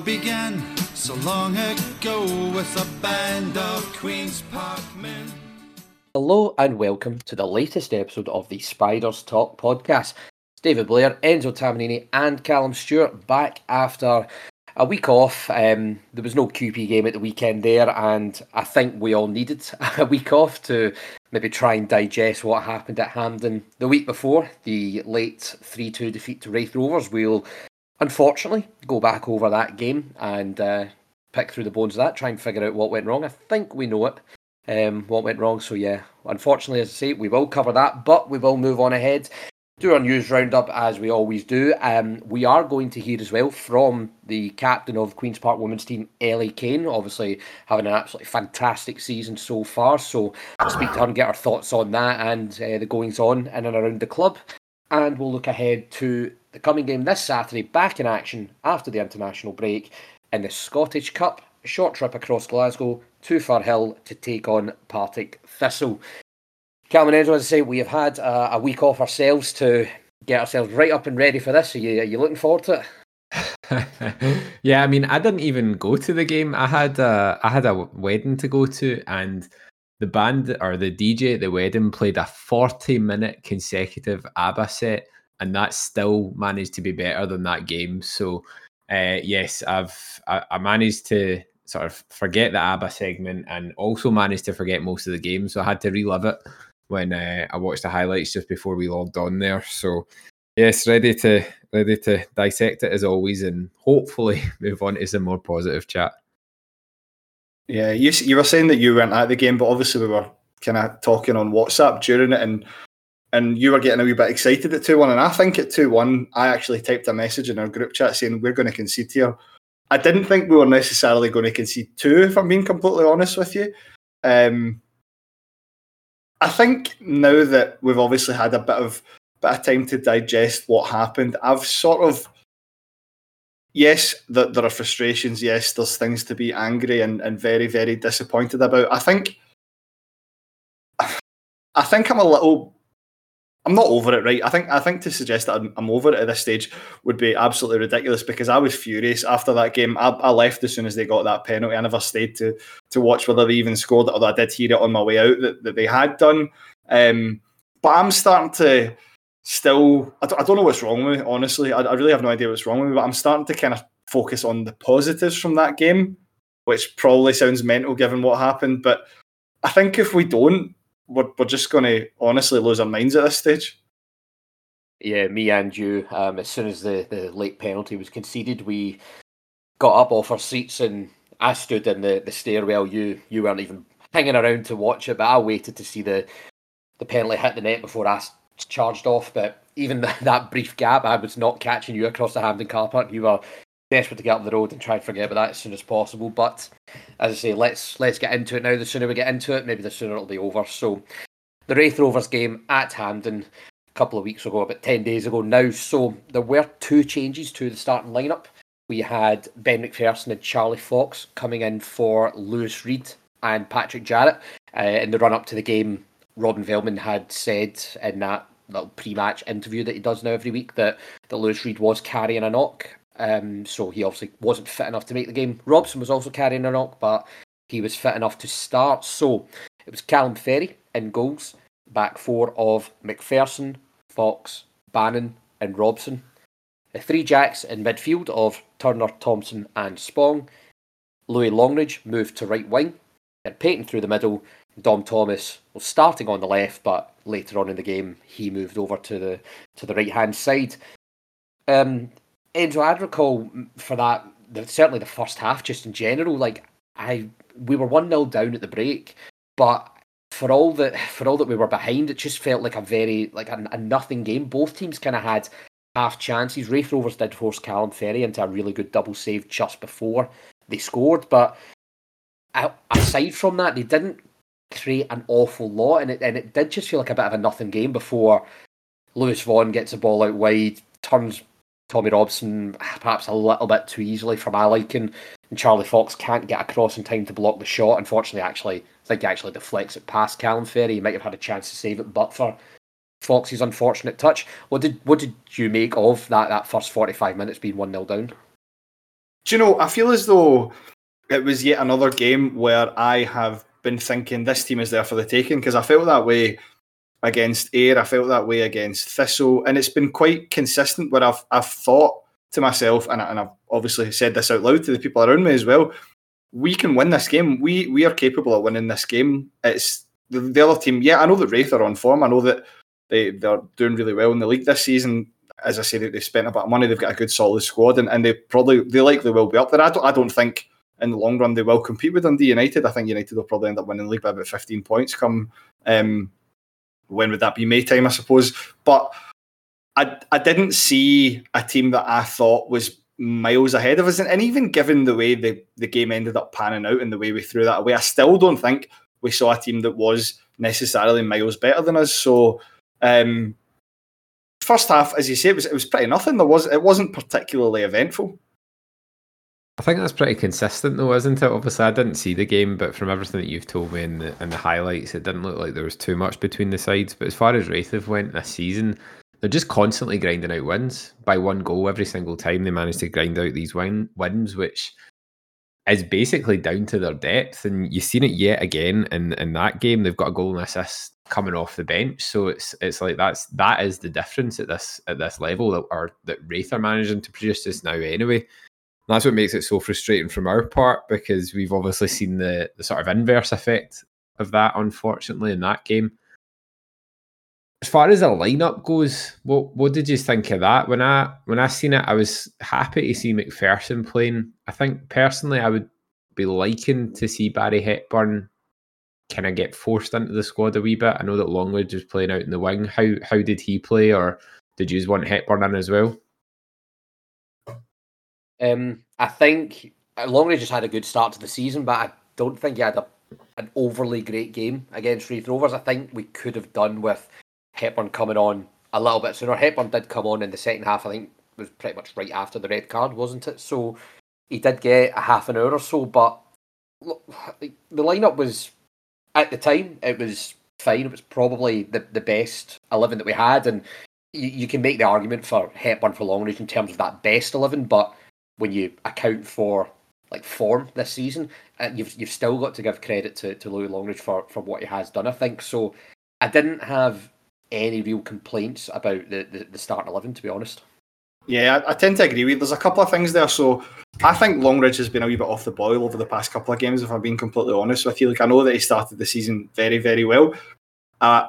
began so long ago with a band of Queen's Park men. Hello and welcome to the latest episode of the Spiders Talk podcast. It's David Blair, Enzo Tamanini and Callum Stewart back after a week off. There was no QP game at the weekend there, and I think we all needed a week off to maybe try and digest what happened at Hampden the week before, the late 3-2 defeat to Raith Rovers. We'll unfortunately go back over that game and pick through the bones of that, try and figure out what went wrong. I think we know it. What went wrong. So yeah, unfortunately, as I say, we will cover that, but we will move on ahead, do our news roundup as we always do. We are going to hear as well from the captain of Queen's Park women's team, Ellie Kane, obviously having an absolutely fantastic season so far. So we'll speak to her and get our thoughts on that and the goings on in and around the club. And we'll look ahead to the coming game this Saturday, back in action after the international break in the Scottish Cup. A short trip across Glasgow to Firhill to take on Partick Thistle. Callum and Enzo, as I say, we have had a week off ourselves to get ourselves right up and ready for this. Are you looking forward to it? Yeah, I mean, I didn't even go to the game. I had a wedding to go to, and the band or the DJ at the wedding played a 40-minute consecutive ABBA set, and that still managed to be better than that game. So, yes, I managed to sort of forget the ABBA segment and also managed to forget most of the game. So I had to relive it when I watched the highlights just before we logged on there. So yes, ready to dissect it as always and hopefully move on to some more positive chat. Yeah, you were saying that you weren't at the game, but obviously we were kind of talking on WhatsApp during it, and you were getting a wee bit excited at 2-1, and I think at 2-1 I actually typed a message in our group chat saying we're going to concede here. I didn't think we were necessarily going to concede 2, if I'm being completely honest with you. I think now that we've obviously had a bit of time to digest what happened, I've sort of, yes, there are frustrations, yes, there's things to be angry and very, very disappointed about. I think I'm not over it, right? I think to suggest that I'm over it at this stage would be absolutely ridiculous, because I was furious after that game. I left as soon as they got that penalty. I never stayed to watch whether they even scored it, although I did hear it on my way out that they had done. But I'm starting to still... I don't know what's wrong with me, honestly. I really have no idea what's wrong with me, but I'm starting to kind of focus on the positives from that game, which probably sounds mental given what happened. But I think if we don't, we're just going to honestly lose our minds at this stage. Yeah, me and you, as soon as the late penalty was conceded, we got up off our seats and I stood in the stairwell. You weren't even hanging around to watch it, but I waited to see the penalty hit the net before I charged off. But even that brief gap, I was not catching you across the Hampden car park. You were desperate to get up the road and try and forget about that as soon as possible. But as I say, let's get into it now. The sooner we get into it, maybe the sooner it'll be over. So the Raith Rovers game at Hampden a couple of weeks ago, about 10 days ago now. So there were 2 changes to the starting lineup. We had Ben McPherson and Charlie Fox coming in for Lewis Reid and Patrick Jarrett. In the run-up to the game, Robin Veltman had said in that little pre-match interview that he does now every week that Lewis Reid was carrying a knock. So he obviously wasn't fit enough to make the game. Robson was also carrying a knock, but he was fit enough to start. So it was Callum Ferry in goals, back 4 of McPherson, Fox, Bannon and Robson. The 3 jacks in midfield of Turner, Thompson and Spong. Louis Longridge moved to right wing, and Payton through the middle. Dom Thomas was starting on the left, but later on in the game he moved over to the right hand side. Enzo, I'd recall for that, certainly the first half, just in general, we were 1-0 down at the break, but for all that we were behind, it just felt like a nothing game. Both teams kind of had half chances. Raith Rovers did force Callum Ferry into a really good double save just before they scored, but aside from that, they didn't create an awful lot, and it did just feel like a bit of a nothing game before Lewis Vaughan gets the ball out wide, turns Tommy Robson perhaps a little bit too easily for my liking, and Charlie Fox can't get across in time to block the shot. Unfortunately, I think he actually deflects it past Callum Ferry. He might have had a chance to save it, but for Fox's unfortunate touch. What did you make of that first 45 minutes being 1-0 down? Do you know, I feel as though it was yet another game where I have been thinking this team is there for the taking, because I felt that way against Ayr, I felt that way against Thistle, and it's been quite consistent where I've thought to myself, and I've obviously said this out loud to the people around me as well, we can win this game. We are capable of winning this game. It's the other team. Yeah, I know that Wraith are on form. I know that they're doing really well in the league this season. As I say, they've spent a bit of money. They've got a good solid squad, and they likely will be up there. I don't think in the long run they will compete with Dundee United. I think United will probably end up winning the league by about 15 points come when would that be? May time, I suppose. But I didn't see a team that I thought was miles ahead of us, and even given the way the game ended up panning out and the way we threw that away, I still don't think we saw a team that was necessarily miles better than us. So first half, as you say, it was pretty nothing. It wasn't particularly eventful. I think that's pretty consistent though, isn't it? Obviously I didn't see the game, but from everything that you've told me in the highlights, it didn't look like there was too much between the sides. But as far as Wraith went this season, they're just constantly grinding out wins by one goal every single time. They manage to grind out these wins, which is basically down to their depth. And you've seen it yet again in that game. They've got a goal and assist coming off the bench. So it's like that is the difference at this level that Wraith are managing to produce this now anyway. And that's what makes it so frustrating from our part, because we've obviously seen the sort of inverse effect of that, unfortunately, in that game. As far as the lineup goes, what did you think of that? When I seen it, I was happy to see McPherson playing. I think personally, I would be liking to see Barry Hepburn kind of get forced into the squad a wee bit. I know that Longridge was playing out in the wing. How did he play, or did you want Hepburn in as well? I think Longridge just had a good start to the season, but I don't think he had an overly great game against Wraith Rovers. I think we could have done with Hepburn coming on a little bit sooner. Hepburn did come on in the second half. I think it was pretty much right after the red card, wasn't it? So he did get a half an hour or so, but look, the lineup was, at the time, it was fine. It was probably the best 11 that we had, and you can make the argument for Hepburn for Longridge in terms of that best 11, but when you account for like form this season, you've still got to give credit to Louis Longridge for what he has done, I think. So I didn't have any real complaints about the starting 11, to be honest. Yeah, I tend to agree with you. There's a couple of things there. So I think Longridge has been a wee bit off the boil over the past couple of games, if I'm being completely honest with you. Like, I know that he started the season very, very well. I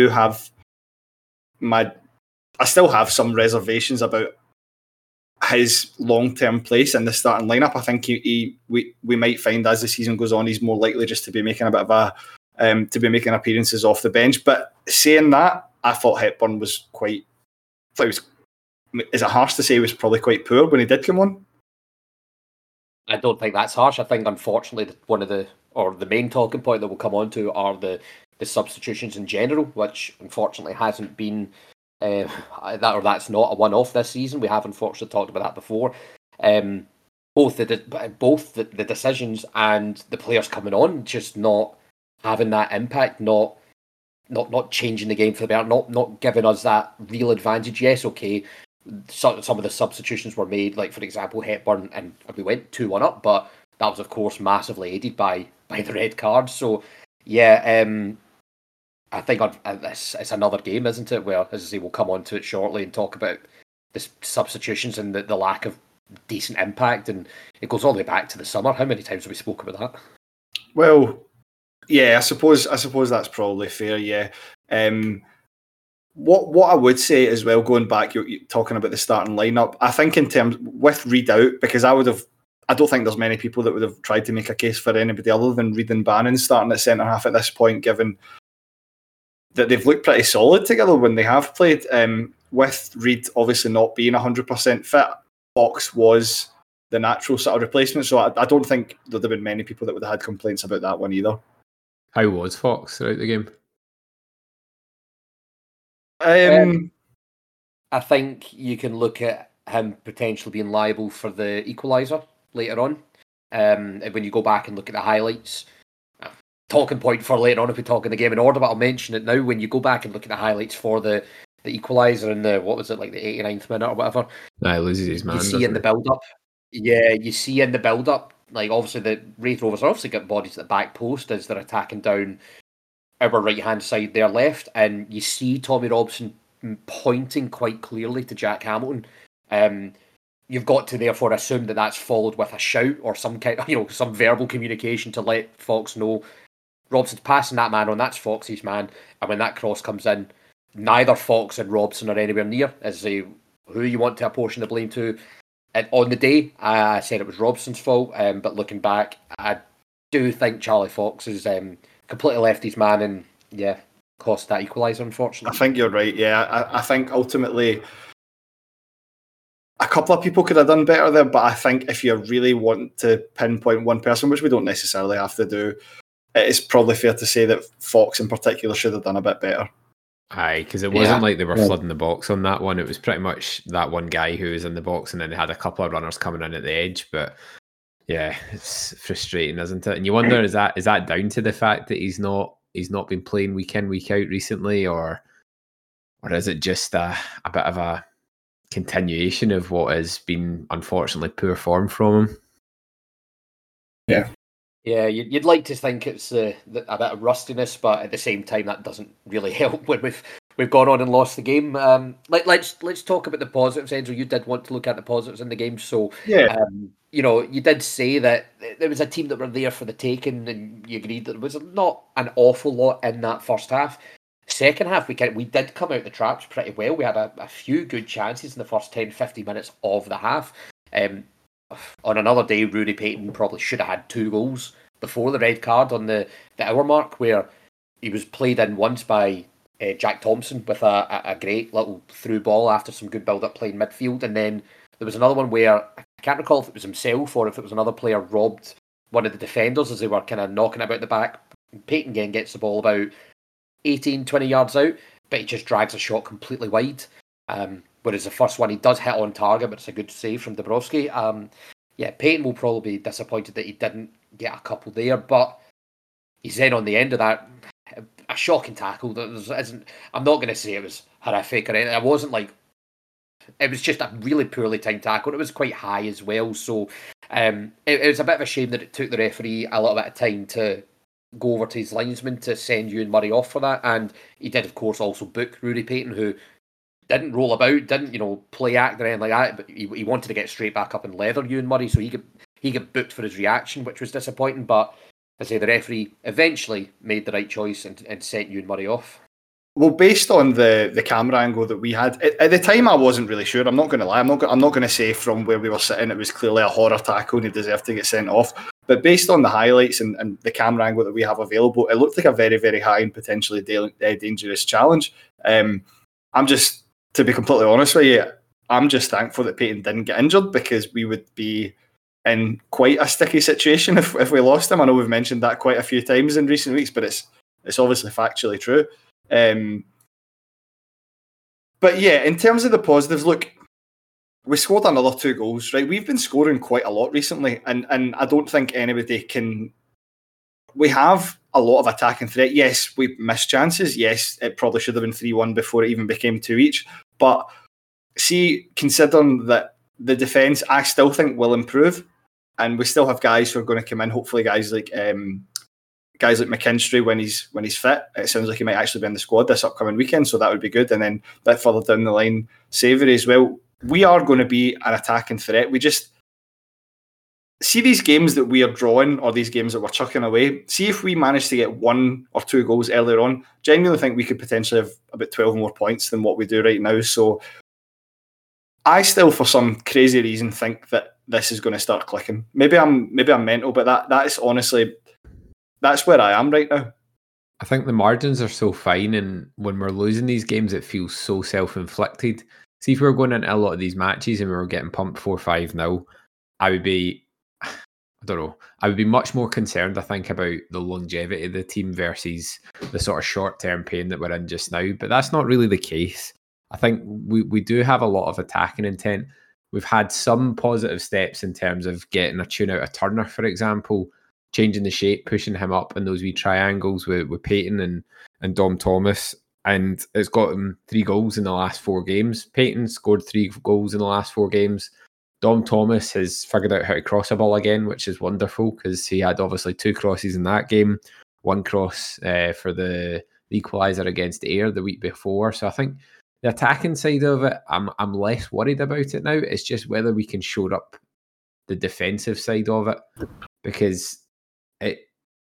still have some reservations about his long-term place in the starting lineup. I think we might find as the season goes on, he's more likely just to be making a bit of to be making appearances off the bench. But saying that, I thought Hepburn was is it harsh to say he was probably quite poor when he did come on? I don't think that's harsh. I think, unfortunately, the main talking point that we'll come on to are the substitutions in general, which unfortunately hasn't been that's not a one-off this season. We have unfortunately talked about that before. Both the decisions and the players coming on just not having that impact, not changing the game for the better, not giving us that real advantage. Yes, okay, some of the substitutions were made, like for example Hepburn, and we went 2-1 up, but that was of course massively aided by the red card. So yeah, I think it's another game, isn't it? Where, as I say, we'll come on to it shortly and talk about the substitutions and the lack of decent impact. And it goes all the way back to the summer. How many times have we spoken about that? Well, yeah, I suppose that's probably fair. Yeah. What I would say as well, going back, you're talking about the starting lineup. I think in terms with Reid out, because I don't think there's many people that would have tried to make a case for anybody other than Reid and Bannon starting at centre half at this point, given that they've looked pretty solid together when they have played. With Reid obviously not being 100% fit, Fox was the natural sort of replacement. So I don't think there'd have been many people that would have had complaints about that one either. How was Fox throughout the game? I think you can look at him potentially being liable for the equaliser later on. When you go back and look at the highlights, talking point for later on if we talk in the game in order, but I'll mention it now. When you go back and look at the highlights for the equaliser in the 89th minute or whatever, He loses his man. You see in the build-up, Yeah, you see in the build-up, like obviously the Wraith Rovers are obviously got bodies at the back post as they're attacking down our right-hand side, their left, and you see Tommy Robson pointing quite clearly to Jack Hamilton. You've got to therefore assume that that's followed with a shout or some kind, some verbal communication to let Fox know Robson's passing that man on. That's Fox's man, and when that cross comes in, neither Fox and Robson are anywhere near as who you want to apportion the blame to. And on the day, I said it was Robson's fault, but looking back, I do think Charlie Fox has completely left his man and, cost that equaliser, unfortunately. I think you're right, yeah. I think ultimately a couple of people could have done better there, but I think if you really want to pinpoint one person, which we don't necessarily have to do, it is probably fair to say that Fox in particular should have done a bit better. Aye, because it wasn't like they were flooding the box on that one. It was pretty much that one guy who was in the box, and then they had a couple of runners coming in at the edge. But yeah, it's frustrating, isn't it? And you wonder, is that down to the fact that he's not been playing week in, week out recently, or is it just a bit of a continuation of what has been unfortunately poor form from him? Yeah. Yeah, you'd like to think it's a bit of rustiness, but at the same time, that doesn't really help when we've gone on and lost the game. Let's talk about the positives, Enzo. You did want to look at the positives in the game, so you did say that there was a team that were there for the taking, and you agreed that there was not an awful lot in that first half. Second half, we did come out the traps pretty well. We had a few good chances in the first 10-15 minutes of the half. On another day, Rudy Payton probably should have had 2 goals before the red card on the hour mark, where he was played in once by Jack Thompson with a great little through ball after some good build-up play in midfield, and then there was another one where I can't recall if it was himself or if it was another player robbed one of the defenders as they were kind of knocking about the back. Payton again gets the ball about 18-20 yards out, but he just drags a shot completely wide. Whereas the first one he does hit on target, but it's a good save from Dabrowski. Payton will probably be disappointed that he didn't get a couple there, but he's then on the end of that, a shocking tackle. I'm not going to say it was horrific or anything. It wasn't like, it was just a really poorly timed tackle. It was quite high as well, so it was a bit of a shame that it took the referee a little bit of time to go over to his linesman to send Ewan Murray off for that, and he did of course also book Rudy Payton, who didn't roll about, didn't play act or anything like that, but he wanted to get straight back up and leather Ewan Murray, so he got booked for his reaction, which was disappointing. But I say the referee eventually made the right choice and sent Ewan Murray off. Well, based on the camera angle that we had at the time, I wasn't really sure. I'm not going to lie. I'm not going to say from where we were sitting it was clearly a horror tackle and he deserved to get sent off. But based on the highlights and the camera angle that we have available, it looked like a very, very high and potentially dangerous challenge. To be completely honest with you, I'm just thankful that Payton didn't get injured, because we would be in quite a sticky situation if we lost him. I know we've mentioned that quite a few times in recent weeks, but it's obviously factually true. But yeah, in terms of the positives, look, we scored another 2 goals, right? We've been scoring quite a lot recently, and I don't think anybody can... We have a lot of attacking threat. Yes, we missed chances. Yes, it probably should have been 3-1 before it even became 2 each. But see, considering that the defence, I still think will improve, and we still have guys who are going to come in. Hopefully, guys like McKinstry when he's fit. It sounds like he might actually be in the squad this upcoming weekend, so that would be good. And then a bit further down the line, Savoury as well. We are going to be an attacking threat. We just see these games that we are drawing, or these games that we're chucking away. See if we manage to get 1 or 2 goals earlier on. Genuinely think we could potentially have about 12 more points than what we do right now. So I still, for some crazy reason, think that this is going to start clicking. Maybe I'm mental, but that is honestly, that's where I am right now. I think the margins are so fine, and when we're losing these games, it feels so self-inflicted. See, if we were going into a lot of these matches and we were getting pumped 4-5-0, I would be much more concerned, I think, about the longevity of the team versus the sort of short-term pain that we're in just now. But that's not really the case. I think we do have a lot of attacking intent. We've had some positive steps in terms of getting a tune out of Turner, for example, changing the shape, pushing him up in those wee triangles with Payton and Dom Thomas. And it's got him 3 goals in the last 4 games. Payton scored 3 goals in the last 4 games. Dom Thomas has figured out how to cross a ball again, which is wonderful because he had obviously 2 crosses in that game, 1 cross for the equaliser against Ayr the week before. So I think the attacking side of it, I'm less worried about it now. It's just whether we can shore up the defensive side of it, because the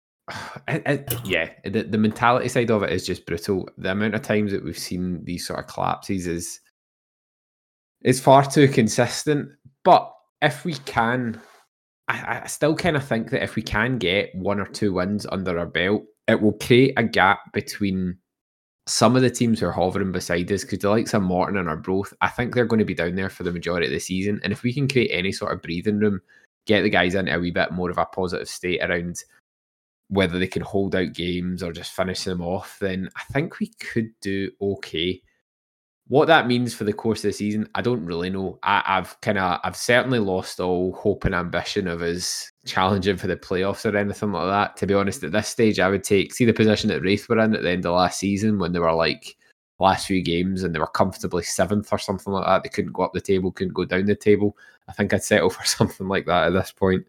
mentality side of it is just brutal. The amount of times that we've seen these sort of collapses is far too consistent. But if we can, I still kind of think that if we can get 1 or 2 wins under our belt, it will create a gap between some of the teams who are hovering beside us, because the likes of Morton and Arbroath, I think they're going to be down there for the majority of the season. And if we can create any sort of breathing room, get the guys into a wee bit more of a positive state around whether they can hold out games or just finish them off, then I think we could do okay. What that means for the course of the season, I don't really know. I've certainly lost all hope and ambition of us challenging for the playoffs or anything like that. To be honest, at this stage, I would see the position that Wraith were in at the end of last season when they were like last few games and they were comfortably 7th or something like that. They couldn't go up the table, couldn't go down the table. I think I'd settle for something like that at this point.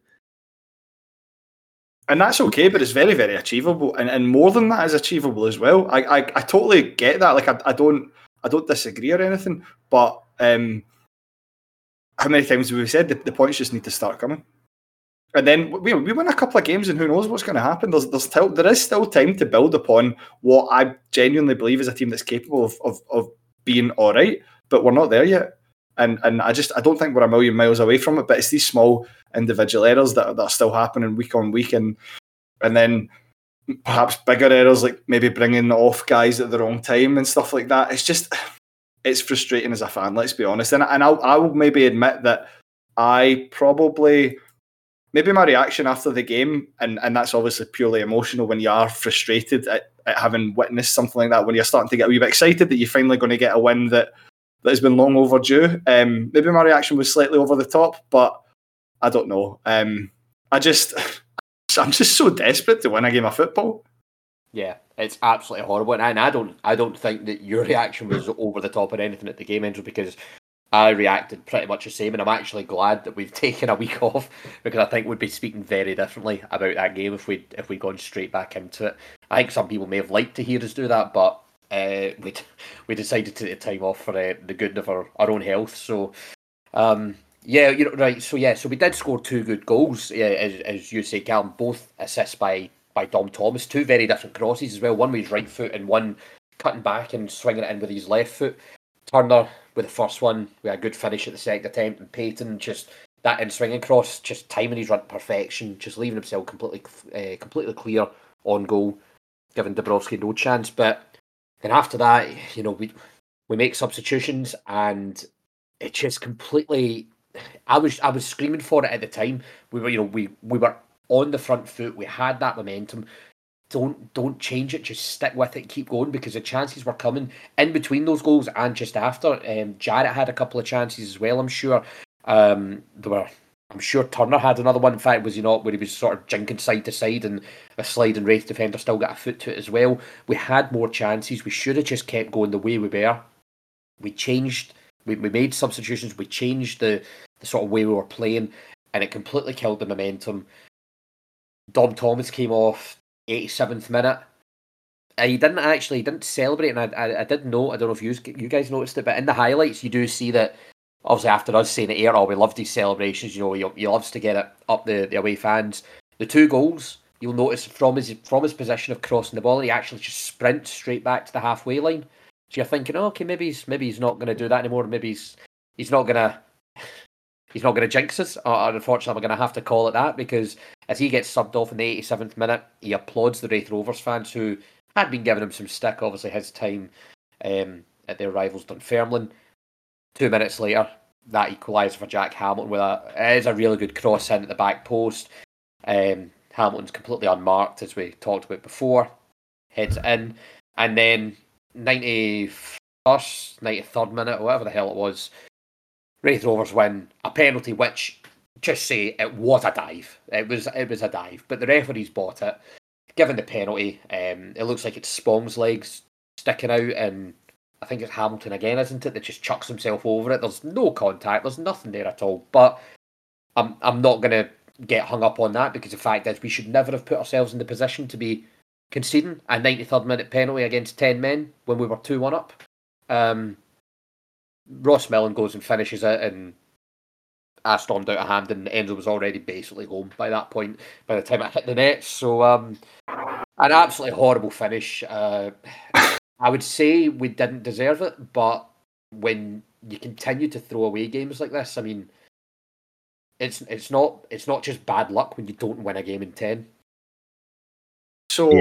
And that's okay, but it's very, very achievable. And more than that is achievable as well. I totally get that. Like, I don't disagree or anything, but how many times have we said the points just need to start coming? And then we win a couple of games and who knows what's going to happen. There is still time to build upon what I genuinely believe is a team that's capable of being all right, but we're not there yet. And I don't think we're a million miles away from it, but it's these small individual errors that are still happening week on week, and then perhaps bigger errors like maybe bringing off guys at the wrong time and stuff like that. It's frustrating as a fan, let's be honest. And I will maybe admit that maybe my reaction after the game, and that's obviously purely emotional when you are frustrated at having witnessed something like that, when you're starting to get a wee bit excited that you're finally going to get a win that has been long overdue. Maybe my reaction was slightly over the top, but I don't know. I'm just so desperate to win a game of football. Yeah, it's absolutely horrible, and I don't think that your reaction was over the top or anything at the game, Andrew, because I reacted pretty much the same, and I'm actually glad that we've taken a week off, because I think we'd be speaking very differently about that game if we'd gone straight back into it. I think some people may have liked to hear us do that, but we decided to take time off for the good of our own health. So right. So we did score 2 good goals, as you say, Callum, both assists by Dom Thomas, 2 very different crosses as well. One with his right foot and one cutting back and swinging it in with his left foot. Turner with the first one, we had a good finish at the second attempt, and Payton just that in swinging cross, just timing his run to perfection, just leaving himself completely clear on goal, giving Dabrowski no chance. But then after that, we make substitutions, and it just completely. I was screaming for it at the time. We were on the front foot. We had that momentum. Don't change it. Just stick with it. Keep going, because the chances were coming in between those goals and just after. Jarrett had a couple of chances as well. I'm sure. I'm sure Turner had another one. In fact, was he not, where he was sort of jinking side to side, and a sliding Wraith defender still got a foot to it as well. We had more chances. We should have just kept going the way we were. We changed. We made substitutions. We changed the sort of way we were playing, and it completely killed the momentum. Dom Thomas came off 87th minute. He didn't celebrate, and I did note. I don't know if you guys noticed it, but in the highlights you do see that. Obviously, after us saying at Ayr, we loved these celebrations. He loves to get it up the away fans. The 2 goals, you'll notice from his position of crossing the ball, he actually just sprints straight back to the halfway line. So you're thinking, okay, maybe he's not going to do that anymore. Maybe he's not going to jinx us. Unfortunately, I'm going to have to call it that, because as he gets subbed off in the 87th minute, he applauds the Wraith Rovers fans who had been giving him some stick. Obviously, his time at their rivals Dunfermline. 2 minutes later, that equaliser for Jack Hamilton it is a really good cross in at the back post. Hamilton's completely unmarked, as we talked about before. Heads in, and then 91st, 93rd minute, or whatever the hell it was, Wraith Rovers win a penalty, which, just say, it was a dive. It was a dive, but the referees bought it. Given the penalty, it looks like it's Spong's legs sticking out, and I think it's Hamilton again, isn't it, that just chucks himself over it. There's no contact, there's nothing there at all. But I'm not going to get hung up on that, because the fact is we should never have put ourselves in the position to be conceding a 93rd minute penalty against 10 men when we were 2-1 up. Ross Millen goes and finishes it, and I stormed out of hand, and Enzo was already basically home by that point, by the time it hit the net. So an absolutely horrible finish. I would say we didn't deserve it, but when you continue to throw away games like this, I mean, it's not just bad luck when you don't win a game in 10. So,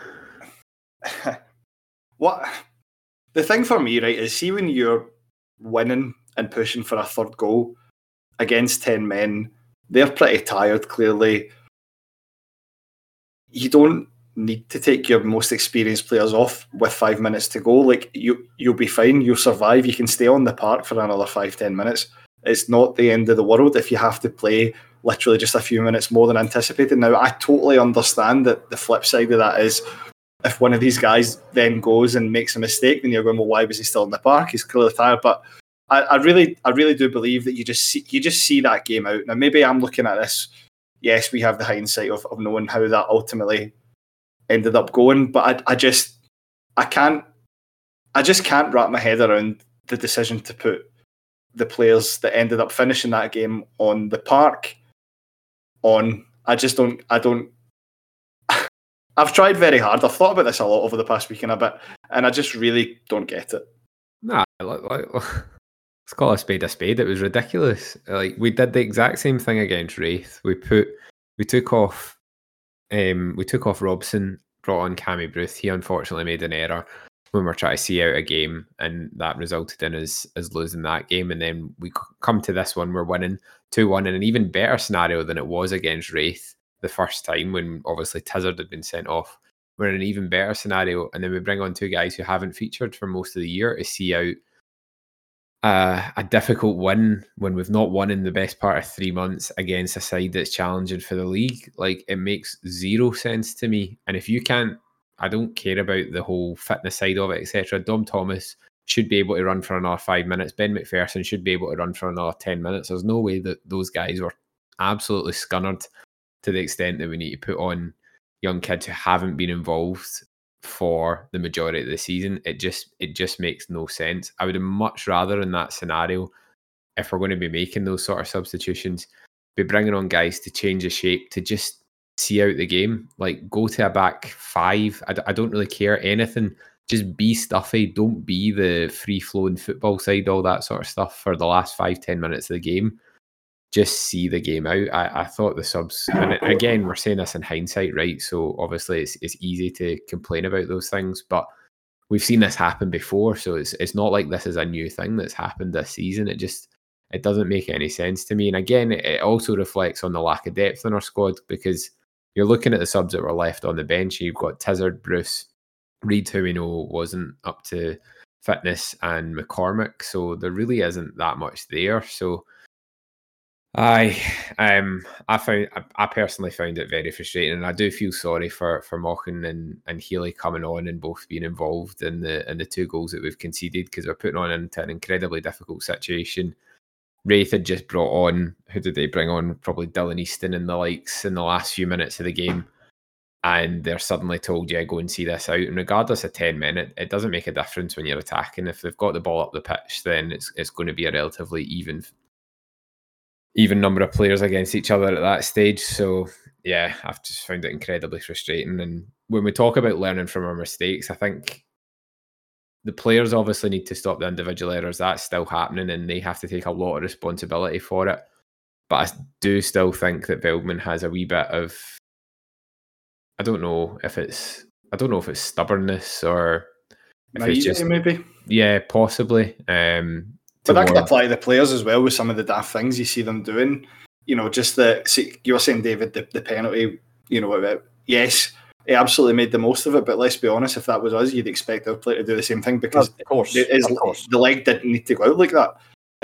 what the thing for me, right, is see when you're winning and pushing for a third goal against 10 men, they're pretty tired, clearly. You don't need to take your most experienced players off with 5 minutes to go. Like, you'll be fine, you'll survive, you can stay on the park for another 5-10 minutes. It's not the end of the world if you have to play literally just a few minutes more than anticipated. Now, I totally understand that the flip side of that is if one of these guys then goes and makes a mistake, then you're going, well, why was he still in the park? He's clearly tired. But I really do believe that you just see that game out. Now, maybe I'm looking at this. Yes, we have the hindsight of knowing how that ultimately ended up going, but I just can't wrap my head around the decision to put the players that ended up finishing that game on the park on. I don't. I've tried very hard. I've thought about this a lot over the past week and a bit, and I just really don't get it. Nah, let's call a spade a spade. It was ridiculous. Like, we did the exact same thing against Wraith. We took off Robson, brought on Cammy Bruce. He unfortunately made an error when we were trying to see out a game, and that resulted in us losing that game. And then we come to this one, we're winning 2-1 in an even better scenario than it was against Wraith the first time, when obviously Tizard had been sent off. We're in an even better scenario, and then we bring on two guys who haven't featured for most of the year to see out a difficult win when we've not won in the best part of 3 months against a side that's challenging for the league. Like, it makes zero sense to me. And if you can't, I don't care about the whole fitness side of it, etc. Dom Thomas should be able to run for another 5 minutes. Ben McPherson should be able to run for another 10 minutes. There's no way that those guys were absolutely scunnered to the extent that we need to put on young kids who haven't been involved for the majority of the season. It just makes no sense. I would much rather in that scenario, if we're going to be making those sort of substitutions, be bringing on guys to change the shape, to just see out the game. Like, go to a back five. I don't really care anything. Just be stuffy. Don't be the free-flowing football side, all that sort of stuff for the last 5-10 minutes of the game. Just see the game out. I thought the subs, and again, we're saying this in hindsight, right? So obviously it's easy to complain about those things, but we've seen this happen before. So it's not like this is a new thing that's happened this season. It doesn't make any sense to me. And again, it also reflects on the lack of depth in our squad, because you're looking at the subs that were left on the bench. You've got Tizard, Bruce, Reid, who we know wasn't up to fitness, and McCormick. So there really isn't that much there. So I personally found it very frustrating, and I do feel sorry for Mochan and Healy coming on and both being involved in the two goals that we've conceded, because we're putting on into an incredibly difficult situation. Wraith had just brought on, who did they bring on? Probably Dylan Easton and the likes in the last few minutes of the game, and they're suddenly told, yeah, go and see this out. And regardless of 10 men, it doesn't make a difference when you're attacking. If they've got the ball up the pitch, then it's going to be a relatively even number of players against each other at that stage. So yeah, I've just found it incredibly frustrating. And when we talk about learning from our mistakes, I think the players obviously need to stop the individual errors. That's still happening, and they have to take a lot of responsibility for it. But I do still think that Veldman has a wee bit of, I don't know if it's stubbornness or if naivety, it's just, maybe. Yeah, possibly. But that can apply to the players as well, with some of the daft things you see them doing. You know, just you were saying, David, the penalty, you know, yes, he absolutely made the most of it, but let's be honest, if that was us, you'd expect our player to do the same thing, because of course. The leg didn't need to go out like that.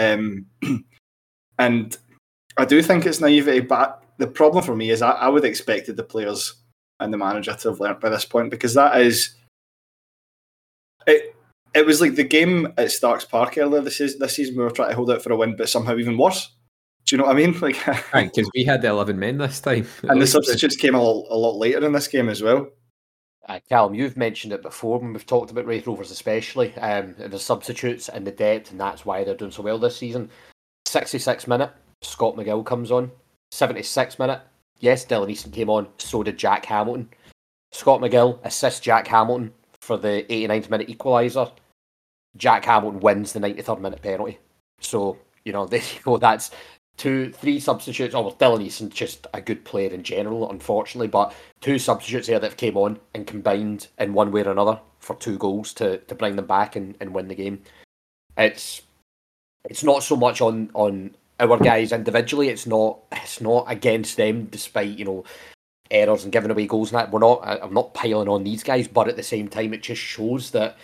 And I do think it's naivety, but the problem for me is I would have expected the players and the manager to have learnt by this point, because that is... it was like the game at Starks Park earlier this season. We were trying to hold out for a win, but somehow even worse. Do you know what I mean? Like, because we had the 11 men this time, and the substitutes came a lot later in this game as well. Callum, you've mentioned it before when we've talked about Wraith Rovers, especially the substitutes and the depth, and that's why they're doing so well this season. 66 minute, Scott McGill comes on. 76 minute, yes, Dylan Easton came on. So did Jack Hamilton. Scott McGill assists Jack Hamilton for the 89th minute equaliser. Jack Hamilton wins the 93rd minute penalty. So there you go. That's 3 substitutes. Oh, well, Dylan Easton's just a good player in general, unfortunately, but 2 substitutes there that came on and combined in one way or another for 2 goals to bring them back and win the game. It's not so much on our guys individually. It's not against them, despite errors and giving away goals and that. I'm not piling on these guys, but at the same time, it just shows that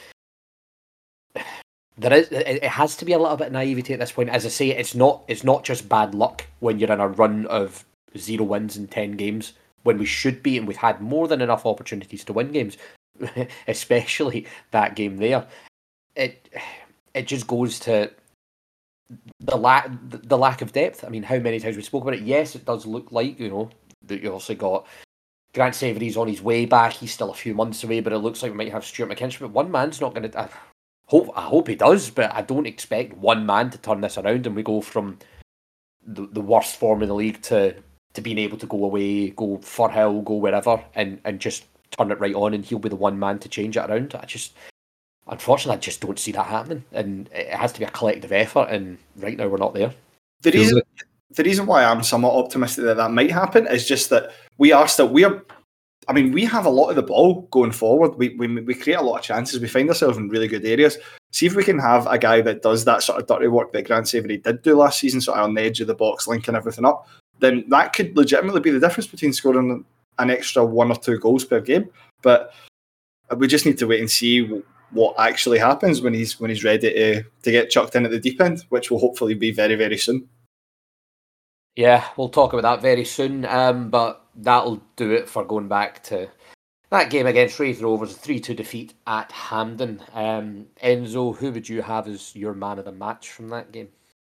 it has to be a little bit of naivety at this point. As I say, it's not just bad luck when you're in a run of 0 wins in 10 games, when we should be, and we've had more than enough opportunities to win games, especially that game there. It just goes to the lack of depth. I mean, how many times we spoke about it? Yes, it does look like that you also got Grant Savery's on his way back. He's still a few months away, but it looks like we might have Stuart McKinstry. But one man's not going to. I hope he does, but I don't expect one man to turn this around and we go from the worst form in the league to being able to go away, go Firhill, go wherever, and just turn it right on, and he'll be the one man to change it around. Unfortunately, I just don't see that happening, and it has to be a collective effort, and right now we're not there. The reason why I'm somewhat optimistic that might happen is just that we have a lot of the ball going forward. We create a lot of chances. We find ourselves in really good areas. See if we can have a guy that does that sort of dirty work that Grant Savery did do last season, sort of on the edge of the box, linking everything up. Then that could legitimately be the difference between scoring an extra 1 or 2 goals per game. But we just need to wait and see what actually happens when he's ready to get chucked in at the deep end, which will hopefully be very, very soon. Yeah, we'll talk about that very soon, but that'll do it for going back to that game against Wraith Rovers, a 3-2 defeat at Hampden. Enzo, who would you have as your man of the match from that game?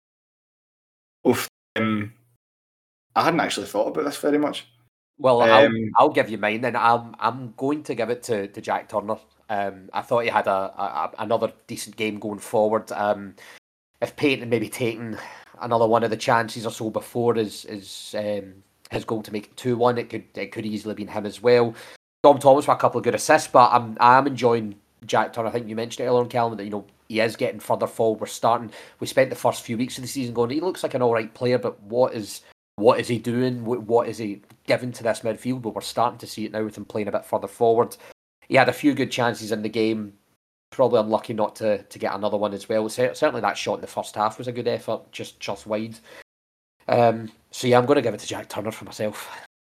I hadn't actually thought about this very much. Well, I'll give you mine then. I'm going to give it to Jack Turner. I thought he had another decent game going forward. If Payton had maybe taken another one of the chances or so before his goal to make it 2-1, it could easily have been him as well. Dom Thomas with a couple of good assists, but I'm enjoying Jack Turner. I think you mentioned it earlier on, Callum, that he is getting further forward. We spent the first few weeks of the season going, he looks like an alright player, but what is he doing? What is he giving to this midfield? But we're starting to see it now with him playing a bit further forward. He had a few good chances in the game. Probably unlucky not to get another one as well. Certainly that shot in the first half was a good effort, just wide. So yeah, I'm going to give it to Jack Turner for myself.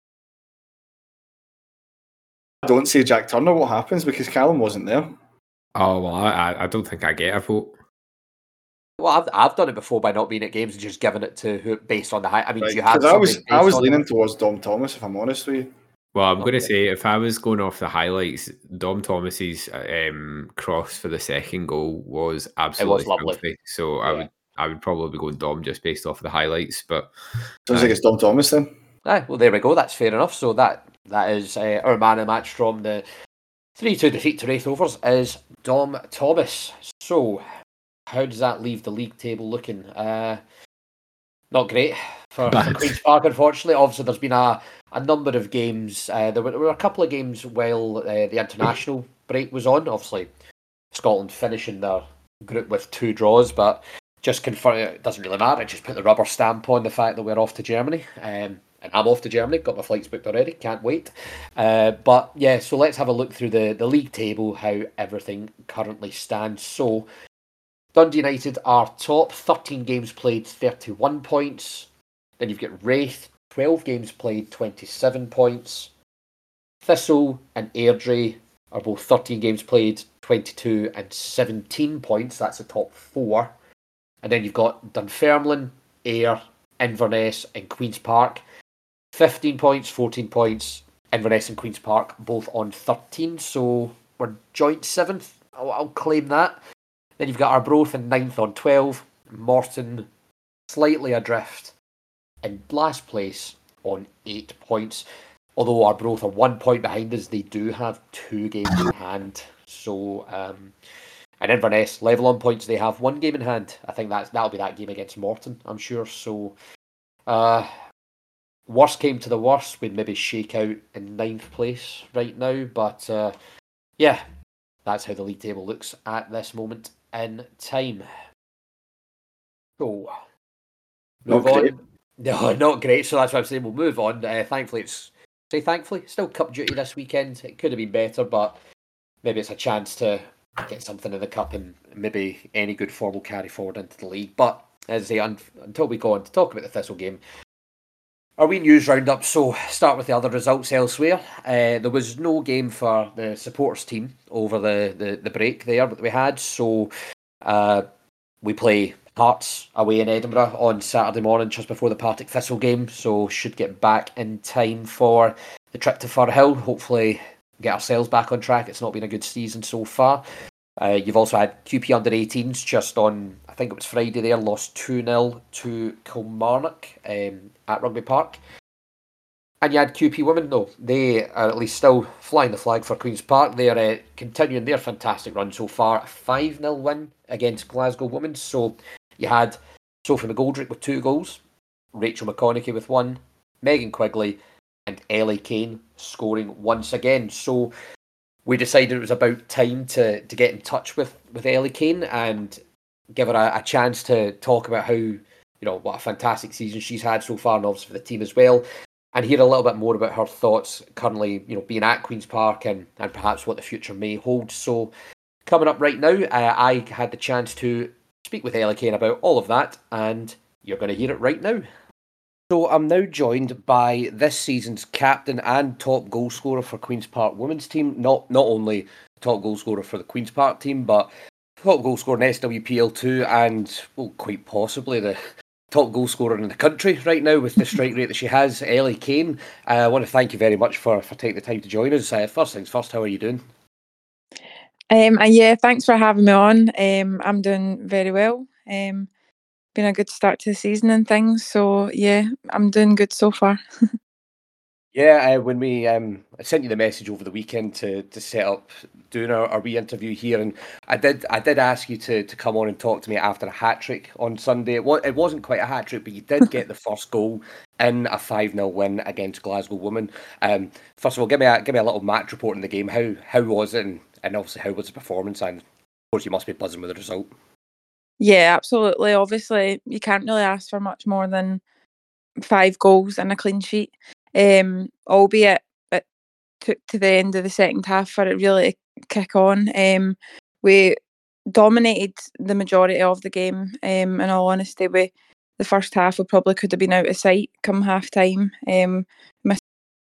I don't say Jack Turner, what happens? Because Callum wasn't there. Oh, well, I don't think I get a vote. Well, I've done it before by not being at games and just giving it to who based on the high. I mean, right. Do you have? I was leaning towards Dom Thomas, if I'm honest with you. Well, I'm going to say, if I was going off the highlights, Dom Thomas's cross for the second goal was absolutely filthy. So yeah. I would probably be going Dom just based off the highlights. But sounds like it's Dom Thomas then. Aye, well, there we go. That's fair enough. So that is our man of the match from the 3-2 defeat to Wraith Rovers is Dom Thomas. So how does that leave the league table looking? Not great for Queen's Park, unfortunately. Obviously, there's been a number of games. There were a couple of games while the international break was on. Obviously, Scotland finishing their group with 2 draws, but just confirm it doesn't really matter. Just put the rubber stamp on the fact that we're off to Germany. And I'm off to Germany. Got my flights booked already. Can't wait. But yeah, so let's have a look through the league table, how everything currently stands. So Dundee United are top, 13 games played, 31 points. Then you've got Wraith, 12 games played, 27 points. Thistle and Airdrie are both 13 games played, 22 and 17 points. That's the top 4. And then you've got Dunfermline, Ayr, Inverness and Queen's Park. 15 points, 14 points. Inverness and Queen's Park both on 13. So we're joint 7th. I'll claim that. Then you've got Arbroath in 9th on 12, Morton slightly adrift in last place on 8 points. Although Arbroath are 1 point behind us, they do have 2 games in hand. So, and Inverness level on points, they have 1 game in hand. I think that'll be that game against Morton, I'm sure. So, worst came to the worst, we'd maybe shake out in 9th place right now. But yeah, that's how the league table looks at this moment in time. So, move on. No, not great. So that's why I'm saying we'll move on. Thankfully, still cup duty this weekend. It could have been better, but maybe it's a chance to get something in the cup and maybe any good form will carry forward into the league. But as I say, until we go on to talk about the Thistle game, our wee news roundup. So start with the other results elsewhere. There was no game for the supporters team over the break there that we had. So we play Hearts away in Edinburgh on Saturday morning just before the Partick Thistle game. So should get back in time for the trip to Firhill. Hopefully get ourselves back on track. It's not been a good season so far. You've also had QP under 18s just on, I think it was Friday there, lost 2-0 to Kilmarnock at Rugby Park. And you had QP women, though. They are at least still flying the flag for Queen's Park. They're continuing their fantastic run so far. A 5-0 win against Glasgow women. So you had Sophie McGoldrick with 2 goals, Rachel McConaughey with 1, Megan Quigley and Ellie Kane scoring once again. So we decided it was about time to get in touch with Ellie Kane and give her a chance to talk about how, what a fantastic season she's had so far, and obviously for the team as well, and hear a little bit more about her thoughts currently, being at Queen's Park and perhaps what the future may hold. So coming up right now, I had the chance to speak with Ellie Kane about all of that, and you're going to hear it right now. So I'm now joined by this season's captain and top goal scorer for Queen's Park women's team. Not only top goal scorer for the Queen's Park team, but top goal scorer in SWPL too, and quite possibly the top goal scorer in the country right now with the strike rate that she has, Ellie Kane. I want to thank you very much for taking the time to join us. First things first, how are you doing? Yeah, thanks for having me on. I'm doing very well. Been a good start to the season and things, so yeah, I'm doing good so far. Yeah, when we I sent you the message over the weekend to set up doing our wee interview here, and I did ask you to come on and talk to me after a hat-trick on Sunday. It wasn't quite a hat-trick, but you did get the first goal in a 5-0 win against Glasgow women. First of all, give me a little match report in the game. How was it, and obviously how was the performance? And of course, you must be buzzing with the result. Yeah, absolutely. Obviously, you can't really ask for much more than 5 goals and a clean sheet. Albeit it took to the end of the second half for it really to kick on. We dominated the majority of the game. In all honesty, the first half we probably could have been out of sight come half time. Missed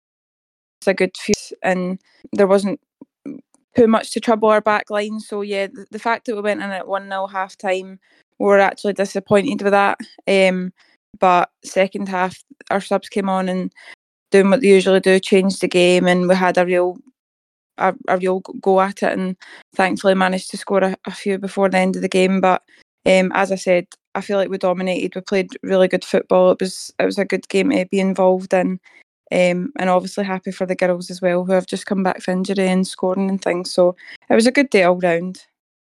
a good few, and there wasn't too much to trouble our back line. So yeah, the fact that we went in at 1-0 half time, we were actually disappointed with that. But second half, our subs came on and doing what they usually do, changed the game, and we had a real go at it, and thankfully managed to score a few before the end of the game. But as I said, I feel like we dominated. We played really good football. It was a good game to be involved in, and obviously happy for the girls as well, who have just come back from injury and scoring and things. So it was a good day all round.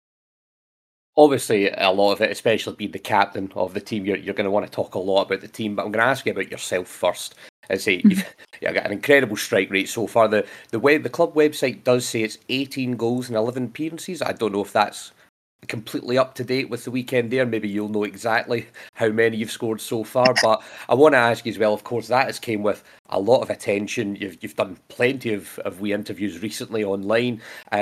Obviously, a lot of it, especially being the captain of the team, you're going to want to talk a lot about the team, but I'm going to ask you about yourself first. I say you've got an incredible strike rate so far. The club website does say it's 18 goals and 11 appearances. I don't know if that's completely up to date with the weekend there. Maybe you'll know exactly how many you've scored so far. But I want to ask you as well, of course, that has came with a lot of attention. You've done plenty of wee interviews recently online.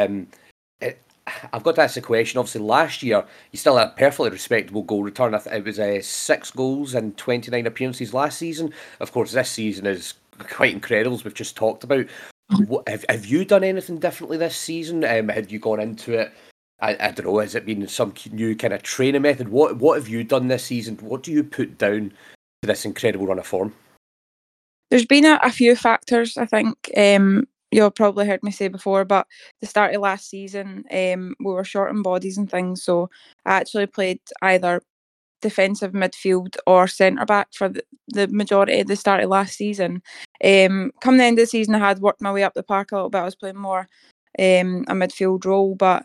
I've got to ask the question, obviously last year you still had a perfectly respectable goal return. It was 6 goals and 29 appearances last season. Of course, this season is quite incredible, as we've just talked about. Have you done anything differently this season? Had you gone into it, I don't know, has it been some new kind of training method? What have you done this season? What do you put down to this incredible run of form? There's been a few factors, I think. you've probably heard me say before, but the start of last season, we were short on bodies and things, so I actually played either defensive midfield or centre back for the majority of the start of last season. Come the end of the season, I had worked my way up the park a little bit. I was playing more a midfield role, but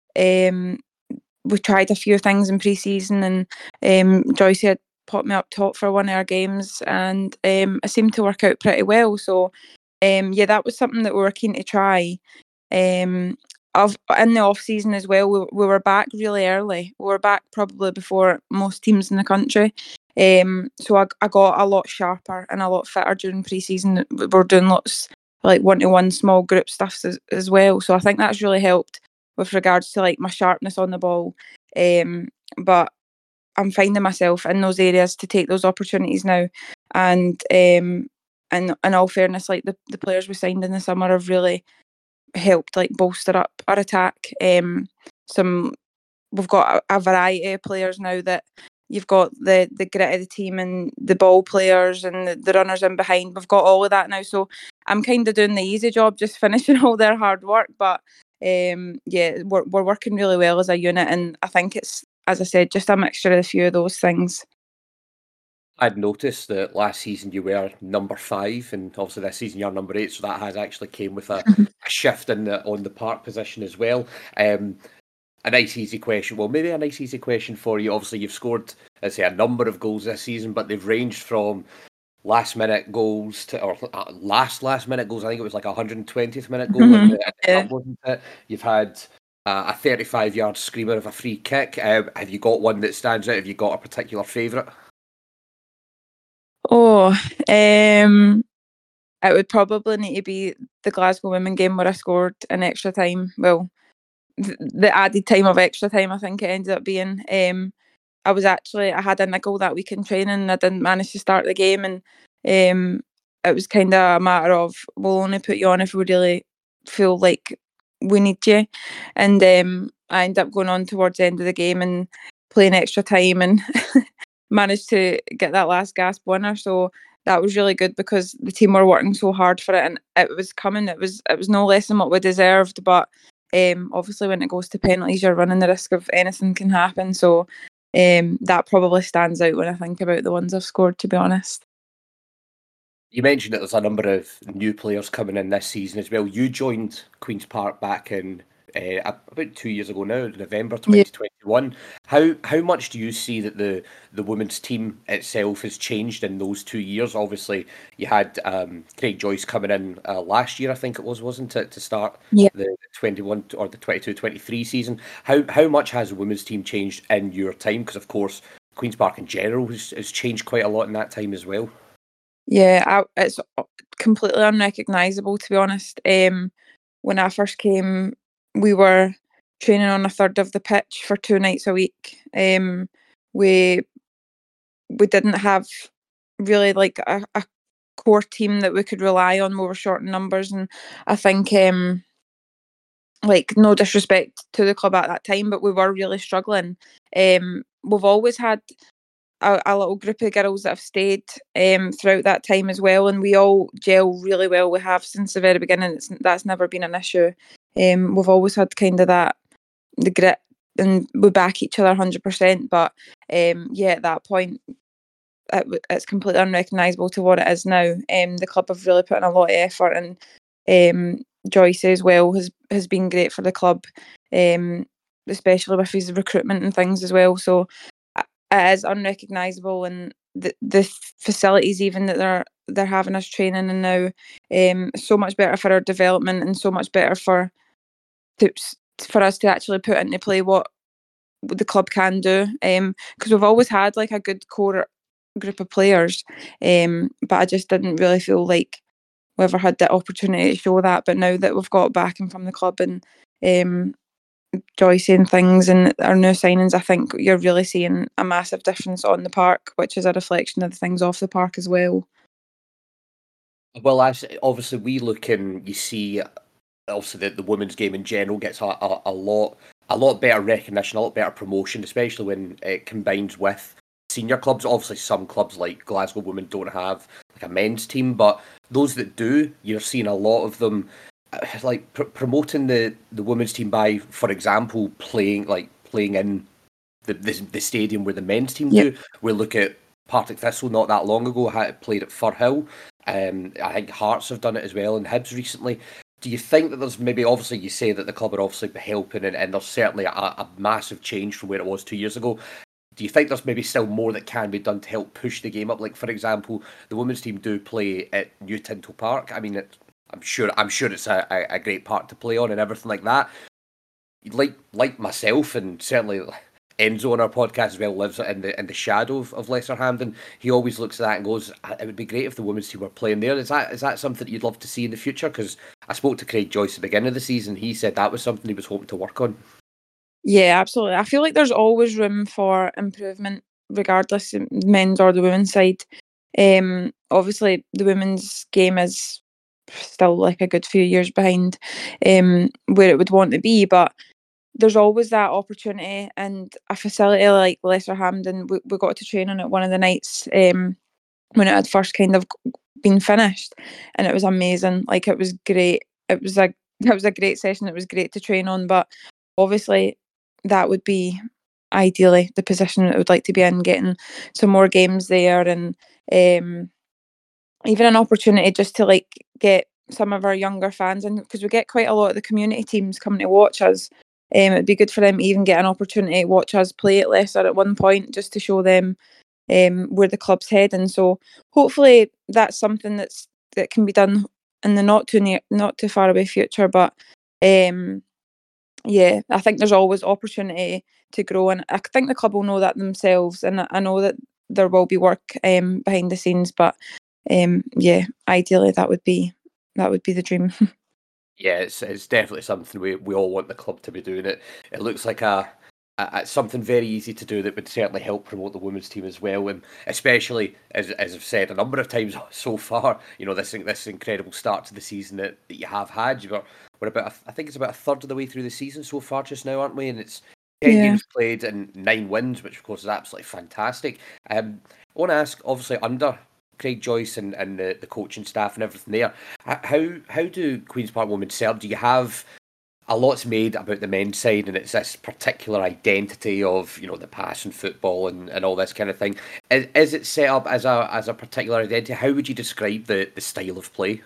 we tried a few things in pre-season, and Joyce had popped me up top for one of our games, and it seemed to work out pretty well. So yeah, that was something that we were keen to try. In the off season as well, we were back really early. We were back probably before most teams in the country. So I got a lot sharper and a lot fitter during pre-season. We were doing lots like one-to-one small group stuff as well. So I think that's really helped with regards to like my sharpness on the ball. But I'm finding myself in those areas to take those opportunities now. And in all fairness, like the players we signed in the summer have really helped like bolster up our attack. We've got a variety of players now that you've got the grit of the team and the ball players and the runners in behind. We've got all of that now, so I'm kind of doing the easy job, just finishing all their hard work. But yeah, we're working really well as a unit, and I think it's, as I said, just a mixture of a few of those things. I'd noticed that last season you were number 5, and obviously this season you're number 8, so that has actually came with a shift in on the park position as well. A nice easy question. Well, maybe a nice easy question for you. Obviously, you've scored, let's say, a number of goals this season, but they've ranged from last minute goals to last minute goals. I think it was like 120th minute goal in the cup, wasn't it? You've had a 35-yard screamer of a free kick. Have you got one that stands out? Have you got a particular favourite? Oh, it would probably need to be the Glasgow women game where I scored in extra time. Well, the added time of extra time, I think it ended up being. I had a niggle that week in training, and I didn't manage to start the game, and it was kind of a matter of, we'll only put you on if we really feel like we need you. And I ended up going on towards the end of the game and playing extra time and managed to get that last gasp winner. So that was really good because the team were working so hard for it, and it was coming. It was no less than what we deserved, but obviously when it goes to penalties, you're running the risk of anything can happen. So that probably stands out when I think about the ones I've scored, to be honest. You mentioned that there's a number of new players coming in this season as well. You joined Queen's Park back in about 2 years ago now, November 2021. Yeah. How much do you see that the women's team itself has changed in those 2 years? Obviously, you had Craig Joyce coming in last year, I think it was, wasn't it, to start the 21 or the 22-23 season. How much has the women's team changed in your time? Because, of course, Queen's Park in general has changed quite a lot in that time as well. Yeah, it's completely unrecognisable, to be honest. When I first came, we were training on a third of the pitch for 2 nights a week. We didn't have really like a core team that we could rely on. We were short in numbers, and I think like, no disrespect to the club at that time, but we were really struggling. We've always had a little group of girls that have stayed throughout that time as well, and we all gel really well. We have since the very beginning. That's never been an issue. We've always had kind of the grit, and we back each other 100%. But yeah, at that point, it's completely unrecognisable to what it is now. The club have really put in a lot of effort, and Joyce as well has been great for the club, especially with his recruitment and things as well. So it is unrecognisable, and the facilities even that they're having us training in now, so much better for our development and so much better for us to actually put into play what the club can do. Because we've always had like a good core group of players, but I just didn't really feel like we ever had the opportunity to show that. But now that we've got backing from the club and Joyce and things and our new signings, I think you're really seeing a massive difference on the park, which is a reflection of the things off the park as well. Well, obviously we look and you see, obviously the women's game in general gets a lot better recognition, a lot better promotion, especially when it combines with senior clubs. Obviously some clubs like Glasgow Women don't have like a men's team, but those that do, you're seeing a lot of them like promoting the women's team by, for example, playing in the stadium where the men's team do. We look at Partick Thistle not that long ago played at Firhill. I think Hearts have done it as well, and Hibs recently. Do you think that there's maybe, obviously you say that the club are obviously helping, and there's certainly a massive change from where it was 2 years ago. Do you think there's maybe still more that can be done to help push the game up? Like, for example, the women's team do play at New Tinto Park. I mean, I'm sure it's a great park to play on and everything like that. Like myself, and certainly Enzo on our podcast as well lives in the shadow of Lesser Hampden. He always looks at that and goes, "It would be great if the women's team were playing there." Is that something that you'd love to see in the future? Because I spoke to Craig Joyce at the beginning of the season. He said that was something he was hoping to work on. Yeah, absolutely. I feel like there's always room for improvement, regardless of the men's or the women's side. Obviously, the women's game is still like a good few years behind where it would want to be, but there's always that opportunity, and a facility like Lesser Hampden, we got to train on it one of the nights when it had first kind of been finished, and it was amazing. Like, it was great. It was a great session. It was great to train on, but obviously that would be ideally the position that I would like to be in, getting some more games there, and even an opportunity just to like get some of our younger fans in, because we get quite a lot of the community teams coming to watch us. It'd be good for them to even get an opportunity to watch us play at Leicester at one point, just to show them where the club's heading. So hopefully that's something that can be done in the not too far away future. But yeah, I think there's always opportunity to grow, and I think the club will know that themselves, and I know that there will be work behind the scenes. But yeah, ideally that would be the dream. Yeah, it's definitely something we all want the club to be doing. It looks like something very easy to do that would certainly help promote the women's team as well, and especially as I've said a number of times so far, you know, this incredible start to the season that you have had. We're about I think it's about a third of the way through the season so far just now, aren't we? And it's 10 games played and 9 wins, which of course is absolutely fantastic. I want to ask, obviously under Craig Joyce and the coaching staff and everything there, how do Queen's Park Women serve? Do you have a lot's made about the men's side, and it's this particular identity of, you know, the pass and football and all this kind of thing? Is it set up as a particular identity? How would you describe the style of play?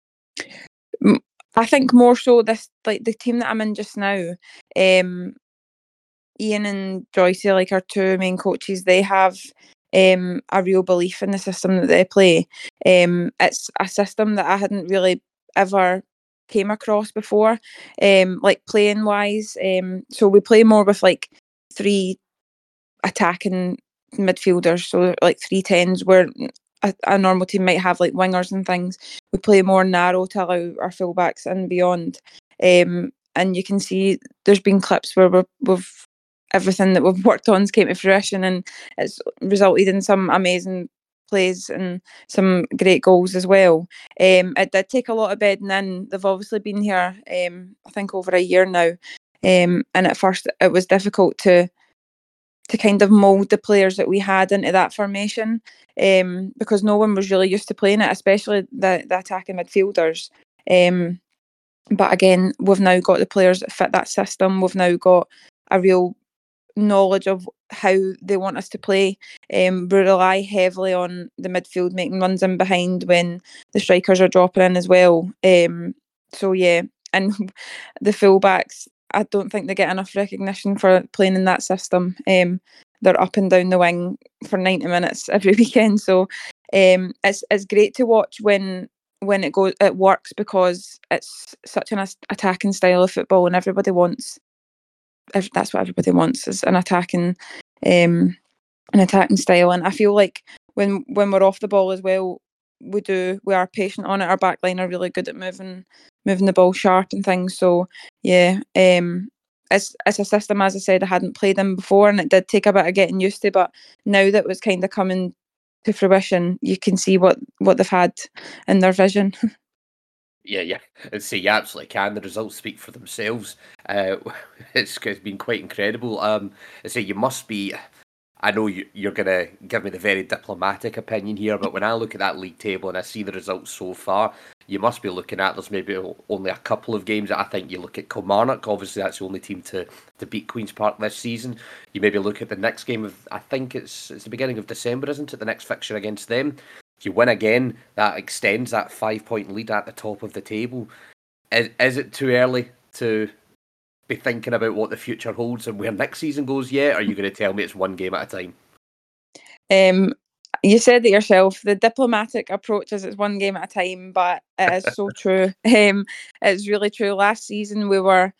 I think more so this, like the team that I'm in just now, Ian and Joyce, like our two main coaches, they have a real belief in the system that they play. It's a system that I hadn't really ever came across before, like playing wise. So we play more with like 3 attacking midfielders, so like 3 10s, where a normal team might have like wingers and things. We play more narrow to allow our fullbacks and beyond. And you can see there's been clips where we've everything that we've worked on came to fruition, and it's resulted in some amazing plays and some great goals as well. It did take a lot of bedding in. They've obviously been here, I think over a year now, and at first it was difficult to kind of mould the players that we had into that formation, because no one was really used to playing it, especially the attacking midfielders. But again, we've now got the players that fit that system. We've now got a real knowledge of how they want us to play. We rely heavily on the midfield making runs in behind when the strikers are dropping in as well. So yeah, and the fullbacks, I don't think they get enough recognition for playing in that system. They're up and down the wing for 90 minutes every weekend. So it's great to watch when it works, because it's such an attacking style of football, and everybody wants. That's what everybody wants, is an attacking style. And I feel like when we're off the ball as well, we are patient on it. Our back line are really good at moving the ball sharp and things. So yeah, it's a system, as I said, I hadn't played in before, and it did take a bit of getting used to, but now that it was kind of coming to fruition, you can see what they've had in their vision. Yeah. And see, you absolutely can. The results speak for themselves. It's been quite incredible. I say you must be. I know you're going to give me the very diplomatic opinion here, but when I look at that league table and I see the results so far, you must be looking at, there's maybe only a couple of games that I think you look at Kilmarnock. Obviously, that's the only team to beat Queen's Park this season. You maybe look at the next game of, I think it's the beginning of December, isn't it? The next fixture against them. If you win again, that extends that 5-point lead at the top of the table. Is it too early to be thinking about what the future holds and where next season goes yet? Or are you going to tell me it's one game at a time? You said it yourself. The diplomatic approach is it's one game at a time, but it is so true. It's really true. Last season we were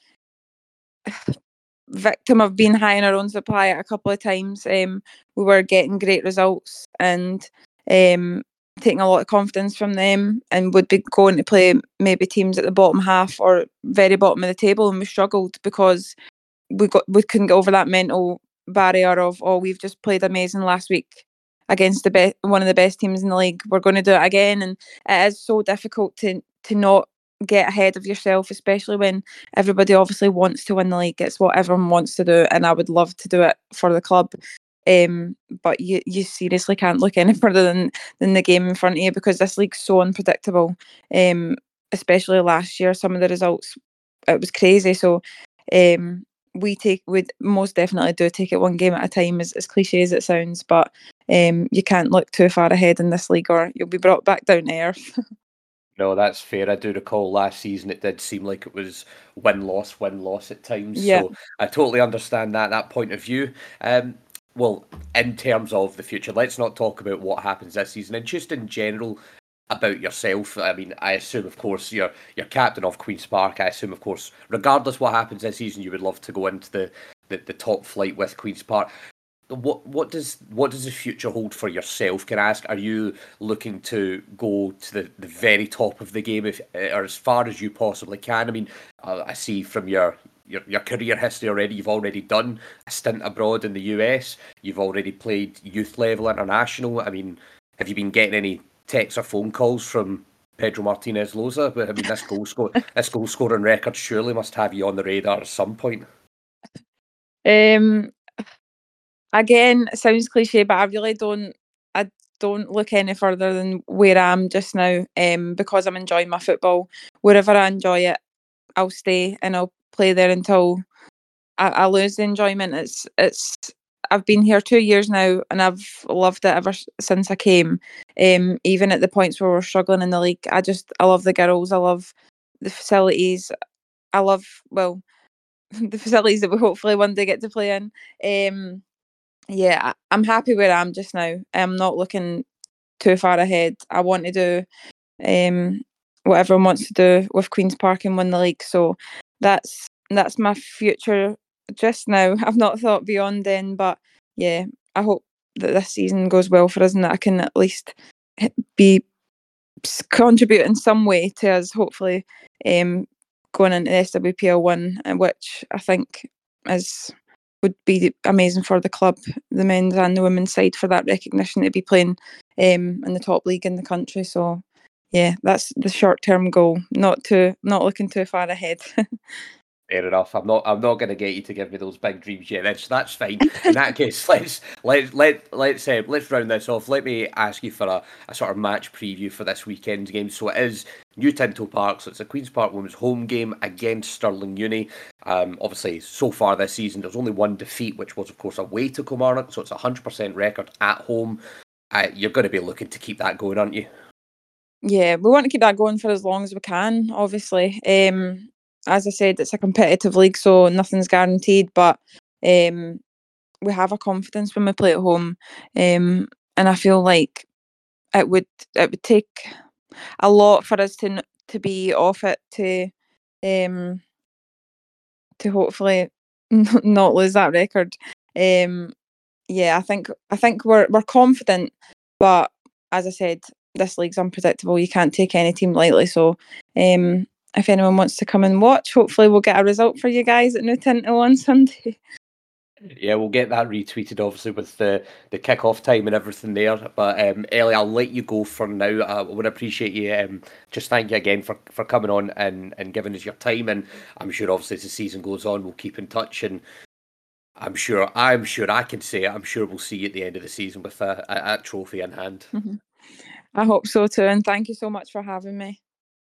victim of being high in our own supply a couple of times. We were getting great results and taking a lot of confidence from them, and would be going to play maybe teams at the bottom half or very bottom of the table, and we struggled because we couldn't get over that mental barrier of, oh, we've just played amazing last week against one of the best teams in the league, we're going to do it again. And it is so difficult to not get ahead of yourself, especially when everybody obviously wants to win the league. It's what everyone wants to do, and I would love to do it for the club. But you seriously can't look any further than the game in front of you, because this league's so unpredictable. Especially last year, some of the results, it was crazy. So we'd most definitely do take it one game at a time, as cliche as it sounds, but you can't look too far ahead in this league or you'll be brought back down to earth. No, that's fair. I do recall last season it did seem like it was win-loss at times. Yeah. So I totally understand that point of view. Well, in terms of the future, let's not talk about what happens this season, and just in general about yourself. I mean, I assume, of course, you're captain of Queen's Park. I assume, of course, regardless what happens this season, you would love to go into the top flight with Queen's Park. What does the future hold for yourself? Can I ask, are you looking to go to the very top of the game, or as far as you possibly can? I mean, I see from your career history already, you've already done a stint abroad in the US. You've already played youth level international. I mean, have you been getting any texts or phone calls from Pedro Martinez Loza? But I mean, this goal scoring record surely must have you on the radar at some point. Again, it sounds cliche, but I really don't look any further than where I am just now, because I'm enjoying my football. Wherever I enjoy it, I'll stay and I'll play there until I lose the enjoyment. It's I've been here 2 years now and I've loved it ever since I came. Even at the points where we're struggling in the league, I love the girls. I love the facilities. I love, well, the facilities that we hopefully one day get to play in. Yeah, I'm happy where I am just now. I'm not looking too far ahead. I want to do what everyone wants to do with Queen's Park and win the league. So that's my future just now. I've not thought beyond then, but yeah, I hope that this season goes well for us and that I can at least be contribute in some way to us hopefully going into SWPL 1, which I think would be amazing for the club, the men's and the women's side, for that recognition to be playing in the top league in the country. So yeah, that's the short-term goal. Not looking too far ahead. Fair enough. I'm not going to get you to give me those big dreams yet. That's fine. In that case, let's round this off. Let me ask you for a sort of match preview for this weekend's game. So it is New Tinto Park. So it's a Queen's Park Women's home game against Stirling Uni. Obviously, so far this season, there's only one defeat, which was of course away to Kilmarnock. So it's a 100% record at home. You're going to be looking to keep that going, aren't you? Yeah, we want to keep that going for as long as we can. Obviously. As I said, it's a competitive league, so nothing's guaranteed, but we have a confidence when we play at home, and I feel like it would take a lot for us to be off it to hopefully not lose that record. Yeah, I think we're confident, but as I said, this league's unpredictable. You can't take any team lightly, so if anyone wants to come and watch, hopefully we'll get a result for you guys at New Tinto on Sunday. Yeah, we'll get that retweeted, obviously, with the kick-off time and everything there. But Ellie, I'll let you go for now. I would appreciate you. Just thank you again for coming on and giving us your time. And I'm sure, obviously, as the season goes on, we'll keep in touch. And I'm sure I can say it. I'm sure we'll see you at the end of the season with a trophy in hand. I hope so too. And thank you so much for having me.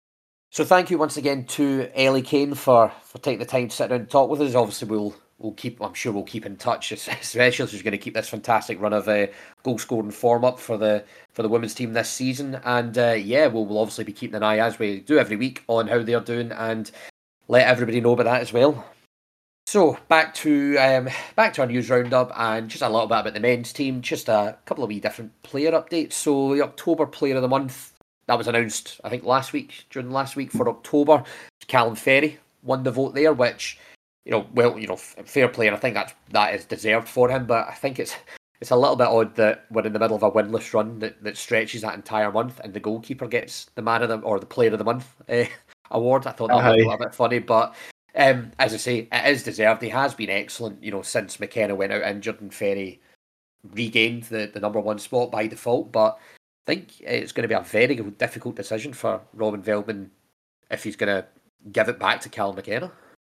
So thank you once again to Ellie Kane for taking the time to sit down and talk with us. Obviously, we'll keep. I'm sure we'll keep in touch, especially as we're going to keep this fantastic run of goal scoring form up for the women's team this season. And we'll obviously be keeping an eye, as we do every week, on how they're doing and let everybody know about that as well. So back to our news roundup and just a little bit about the men's team. Just a couple of wee different player updates. So the October Player of the Month, that was announced, I think, during last week for October. Callum Ferry won the vote there, which, fair play, and I think that is deserved for him. But I think it's a little bit odd that we're in the middle of a winless run that stretches that entire month, and the goalkeeper gets the the Player of the Month award. I thought that was a little bit funny, but as I say, it is deserved. He has been excellent, since McKenna went out injured and Ferry regained the number one spot by default. But I think it's going to be a very difficult decision for Robin Veltman if he's going to give it back to Callum McKenna.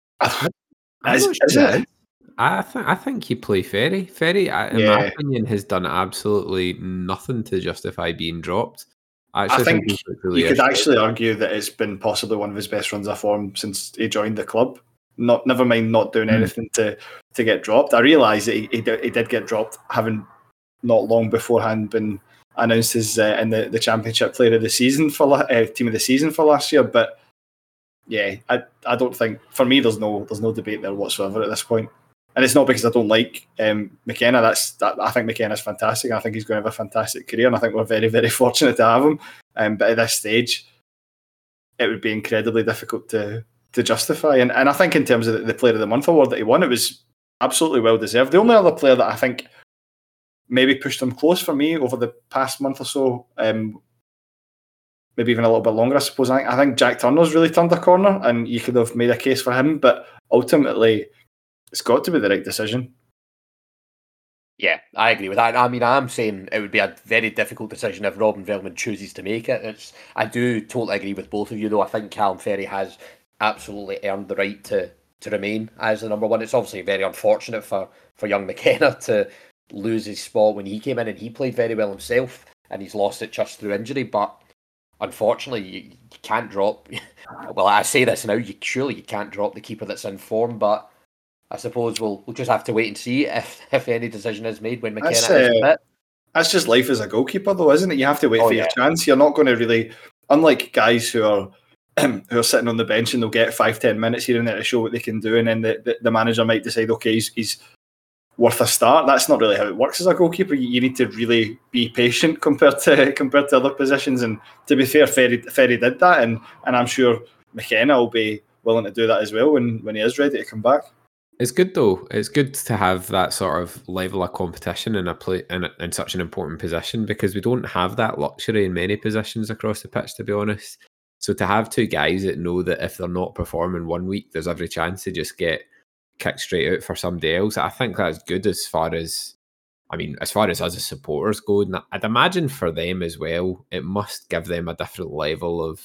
I think you play Ferry. Ferry, in my opinion, has done absolutely nothing to justify being dropped. I think you could actually argue that it's been possibly one of his best runs of form since he joined the club. Never mind not doing anything to get dropped. I realise that he did get dropped, having not long beforehand been announced as in the Championship Player of the Season for Team of the Season for last year. But yeah, I don't think, for me, there's no debate there whatsoever at this point. And it's not because I don't like McKenna. I think McKenna's fantastic. I think he's going to have a fantastic career, and I think we're very, very fortunate to have him. But at this stage, it would be incredibly difficult to justify. And I think in terms of the Player of the Month award that he won, it was absolutely well deserved. The only other player that I think maybe pushed him close for me over the past month or so, maybe even a little bit longer, I suppose. I think Jack Turner's really turned a corner, and you could have made a case for him, but ultimately, it's got to be the right decision. Yeah, I agree with that. I mean, I'm saying it would be a very difficult decision if Robin Veltman chooses to make it. I do totally agree with both of you, though. I think Callum Ferry has absolutely earned the right to remain as the number one. It's obviously very unfortunate for young McKenna to lose his spot when he came in, and he played very well himself, and he's lost it just through injury. But unfortunately, you can't drop. Well, I say this now. Surely you can't drop the keeper that's in form, but I suppose we'll just have to wait and see if any decision is made when McKenna is fit. That's just life as a goalkeeper, though, isn't it? You have to wait for your chance. You're not going to really, unlike guys who are sitting on the bench and they'll get 5-10 minutes here and there to show what they can do, and then the manager might decide, okay, he's worth a start. That's not really how it works as a goalkeeper. You need to really be patient compared to other positions. And to be fair, Ferry did that, and I'm sure McKenna will be willing to do that as well when he is ready to come back. It's good though. It's good to have that sort of level of competition in such an important position, because we don't have that luxury in many positions across the pitch, to be honest. So to have two guys that know that if they're not performing one week, there's every chance to just get kicked straight out for somebody else. I think that's good as far as us as supporters go. And I'd imagine for them as well, it must give them a different level of,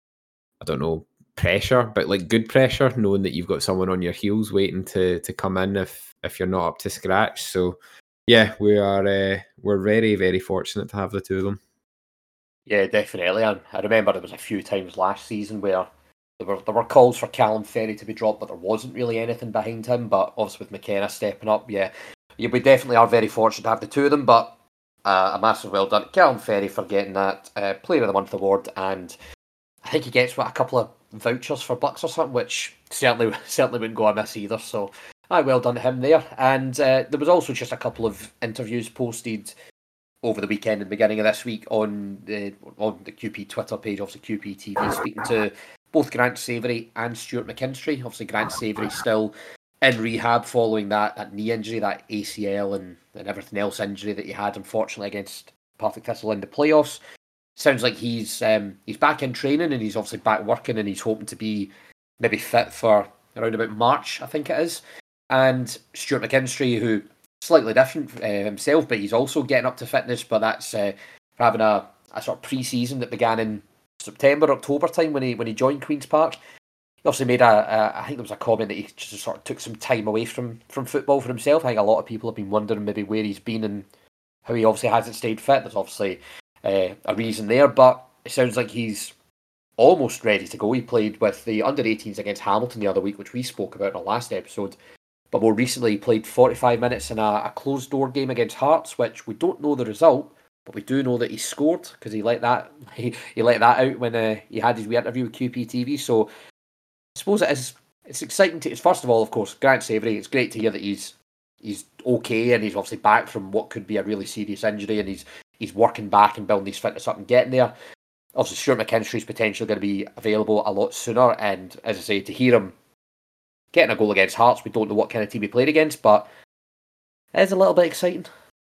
I don't know, pressure, but like good pressure, knowing that you've got someone on your heels waiting to come in if you're not up to scratch. So yeah, we're very, very fortunate to have the two of them. Yeah, definitely. I remember there was a few times last season where there were calls for Callum Ferry to be dropped, but there wasn't really anything behind him. But obviously with McKenna stepping up, we definitely are very fortunate to have the two of them. But a massive well done to Callum Ferry for getting that Player of the Month award, and I think he gets a couple of vouchers for Bucks or something, which certainly wouldn't go amiss either. So, well done to him there. And there was also just a couple of interviews posted over the weekend and beginning of this week on the QP Twitter page, obviously QP TV, speaking to both Grant Savoury and Stuart McKinstry. Obviously, Grant Savoury still in rehab following that knee injury, that ACL and everything else injury that he had, unfortunately, against Partick Thistle in the playoffs. Sounds like he's back in training, and he's obviously back working, and he's hoping to be maybe fit for around about March, I think it is. And Stuart McKinstry, who slightly different himself, but he's also getting up to fitness, but that's having a sort of pre-season that began in September, October time when he joined Queen's Park. He obviously made I think there was a comment that he just sort of took some time away from football for himself. I think a lot of people have been wondering maybe where he's been and how he obviously hasn't stayed fit. There's obviously a reason there, but it sounds like he's almost ready to go. He played with the under-18s against Hamilton the other week, which we spoke about in our last episode. But more recently, he played 45 minutes in a closed-door game against Hearts, which we don't know the result, but we do know that he scored because he let that out when he had his wee interview with QPTV. So I suppose it's exciting to. It's first of all, of course, Grant Savoury. It's great to hear that he's okay and he's obviously back from what could be a really serious injury, and he's working back and building his fitness up and getting there. Obviously, Stuart McKinstry is potentially going to be available a lot sooner, and as I say, to hear him getting a goal against Hearts, we don't know what kind of team he played against, but it is a little bit exciting.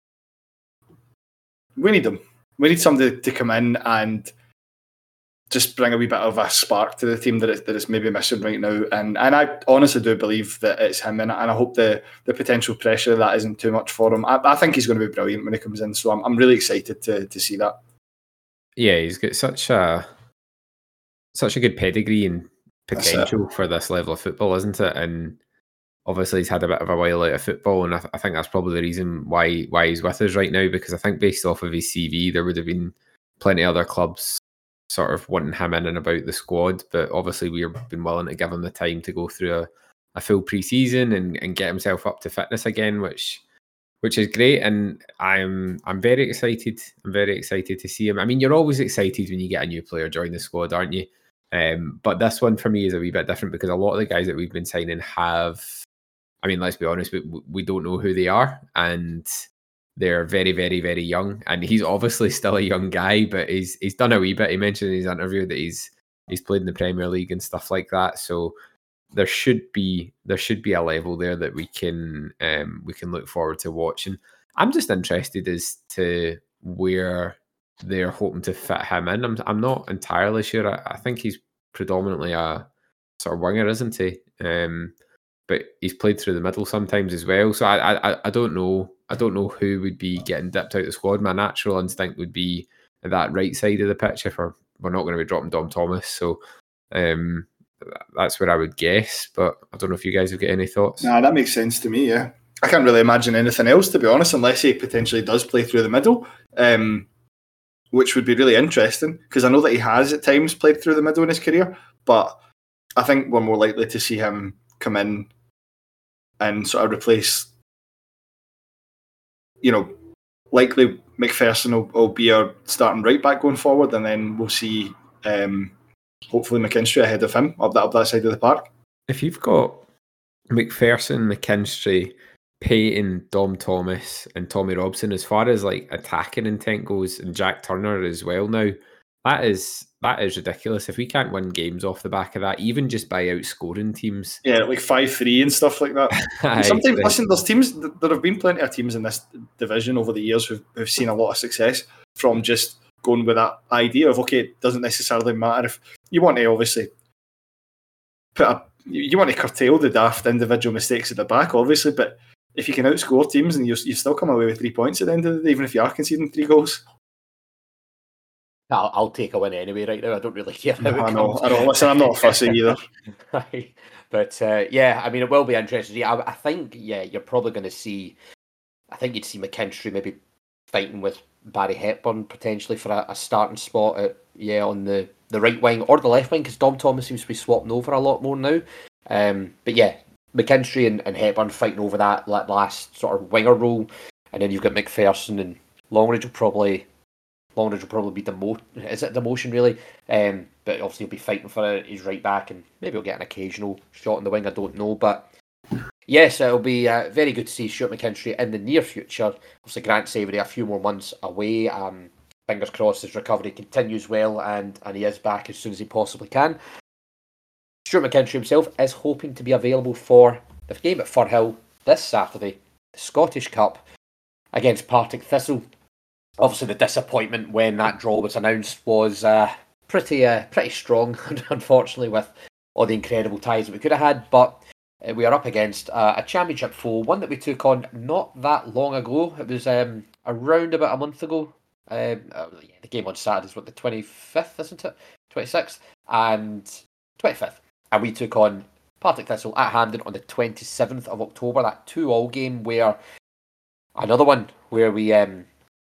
We need them. We need somebody to come in and just bring a wee bit of a spark to the team that it's maybe missing right now. And I honestly do believe that it's him, and I hope the potential pressure of that isn't too much for him. I think he's going to be brilliant when he comes in, so I'm really excited to see that. Yeah, he's got such a good pedigree and potential for this level of football, isn't it? And obviously he's had a bit of a while out of football, and I think that's probably the reason why he's with us right now, because I think based off of his CV, there would have been plenty of other clubs sort of wanting him in and about the squad, but obviously we've been willing to give him the time to go through a full pre-season and get himself up to fitness again, which is great, and I'm very excited. I'm very excited to see him. I mean, you're always excited when you get a new player join the squad, aren't you? But this one for me is a wee bit different because a lot of the guys that we've been signing have, I mean, let's be honest, we don't know who they are, and they're very, very, very young. And he's obviously still a young guy, but he's done a wee bit. He mentioned in his interview that he's played in the Premier League and stuff like that. So there should be a level there that we can look forward to watching. I'm just interested as to where they're hoping to fit him in. I'm not entirely sure. I think he's predominantly a sort of winger, isn't he? But he's played through the middle sometimes as well. So I don't know. I don't know who would be getting dipped out of the squad. My natural instinct would be that right side of the pitch if we're not going to be dropping Dom Thomas. So that's where I would guess. But I don't know if you guys have got any thoughts. Nah, that makes sense to me, yeah. I can't really imagine anything else, to be honest, unless he potentially does play through the middle, which would be really interesting, because I know that he has at times played through the middle in his career, but I think we're more likely to see him come in and sort of replace, likely McPherson will be our starting right back going forward, and then we'll see hopefully McKinstry ahead of him up that side of the park. If you've got McPherson, McKinstry, Payton, Dom Thomas and Tommy Robson, as far as like attacking intent goes, and Jack Turner as well now, that is ridiculous. If we can't win games off the back of that, even just by outscoring teams, like 5-3 and stuff like that. Sometimes, listen, there's teams. There have been plenty of teams in this division over the years who've seen a lot of success from just going with that idea of, okay, it doesn't necessarily matter if you want to obviously you want to curtail the daft individual mistakes at the back, obviously, but if you can outscore teams and you still come away with 3 points at the end of the day, even if you are conceding 3 goals. I'll take a win anyway right now. I don't really care. I know. Listen, I'm not fussy either. But I mean, it will be interesting. I think, you're probably going to see, I think you'd see McKinstry maybe fighting with Barry Hepburn potentially for a starting spot on the right wing or the left wing, because Dom Thomas seems to be swapping over a lot more now. But yeah, McKinstry and Hepburn fighting over that last sort of winger role, and then you've got McPherson and Longridge will probably be demotion really, but obviously he'll be fighting for his right back, and maybe he'll get an occasional shot in the wing, I don't know, but yes, it'll be very good to see Stuart McKinstry in the near future. Obviously Grant Savoury a few more months away, fingers crossed his recovery continues well and he is back as soon as he possibly can. Stuart McKinstry himself is hoping to be available for the game at Firhill this Saturday, the Scottish Cup against Partick Thistle. Obviously, the disappointment when that draw was announced was pretty strong, unfortunately, with all the incredible ties that we could have had. But we are up against a championship foe, one that we took on not that long ago. It was around about a month ago. The game on Saturday is the 25th, isn't it? 26th and 25th. And we took on Partick Thistle at Hampden on the 27th of October. That 2-2 game, where another one where we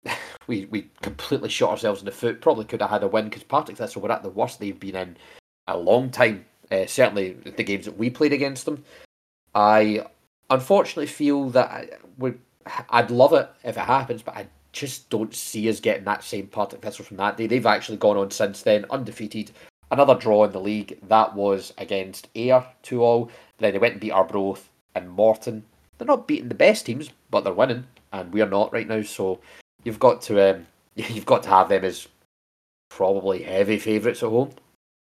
we completely shot ourselves in the foot. Probably could have had a win because Partick Thistle were at the worst they've been in a long time. Certainly the games that we played against them. I unfortunately feel that I'd love it if it happens, but I just don't see us getting that same Partick Thistle from that day. They've actually gone on since then, undefeated. Another draw in the league. That was against Ayr 2-2. Then they went and beat Arbroath and Morton. They're not beating the best teams, but they're winning, and we're not right now. So you've got to have them as probably heavy favourites at home.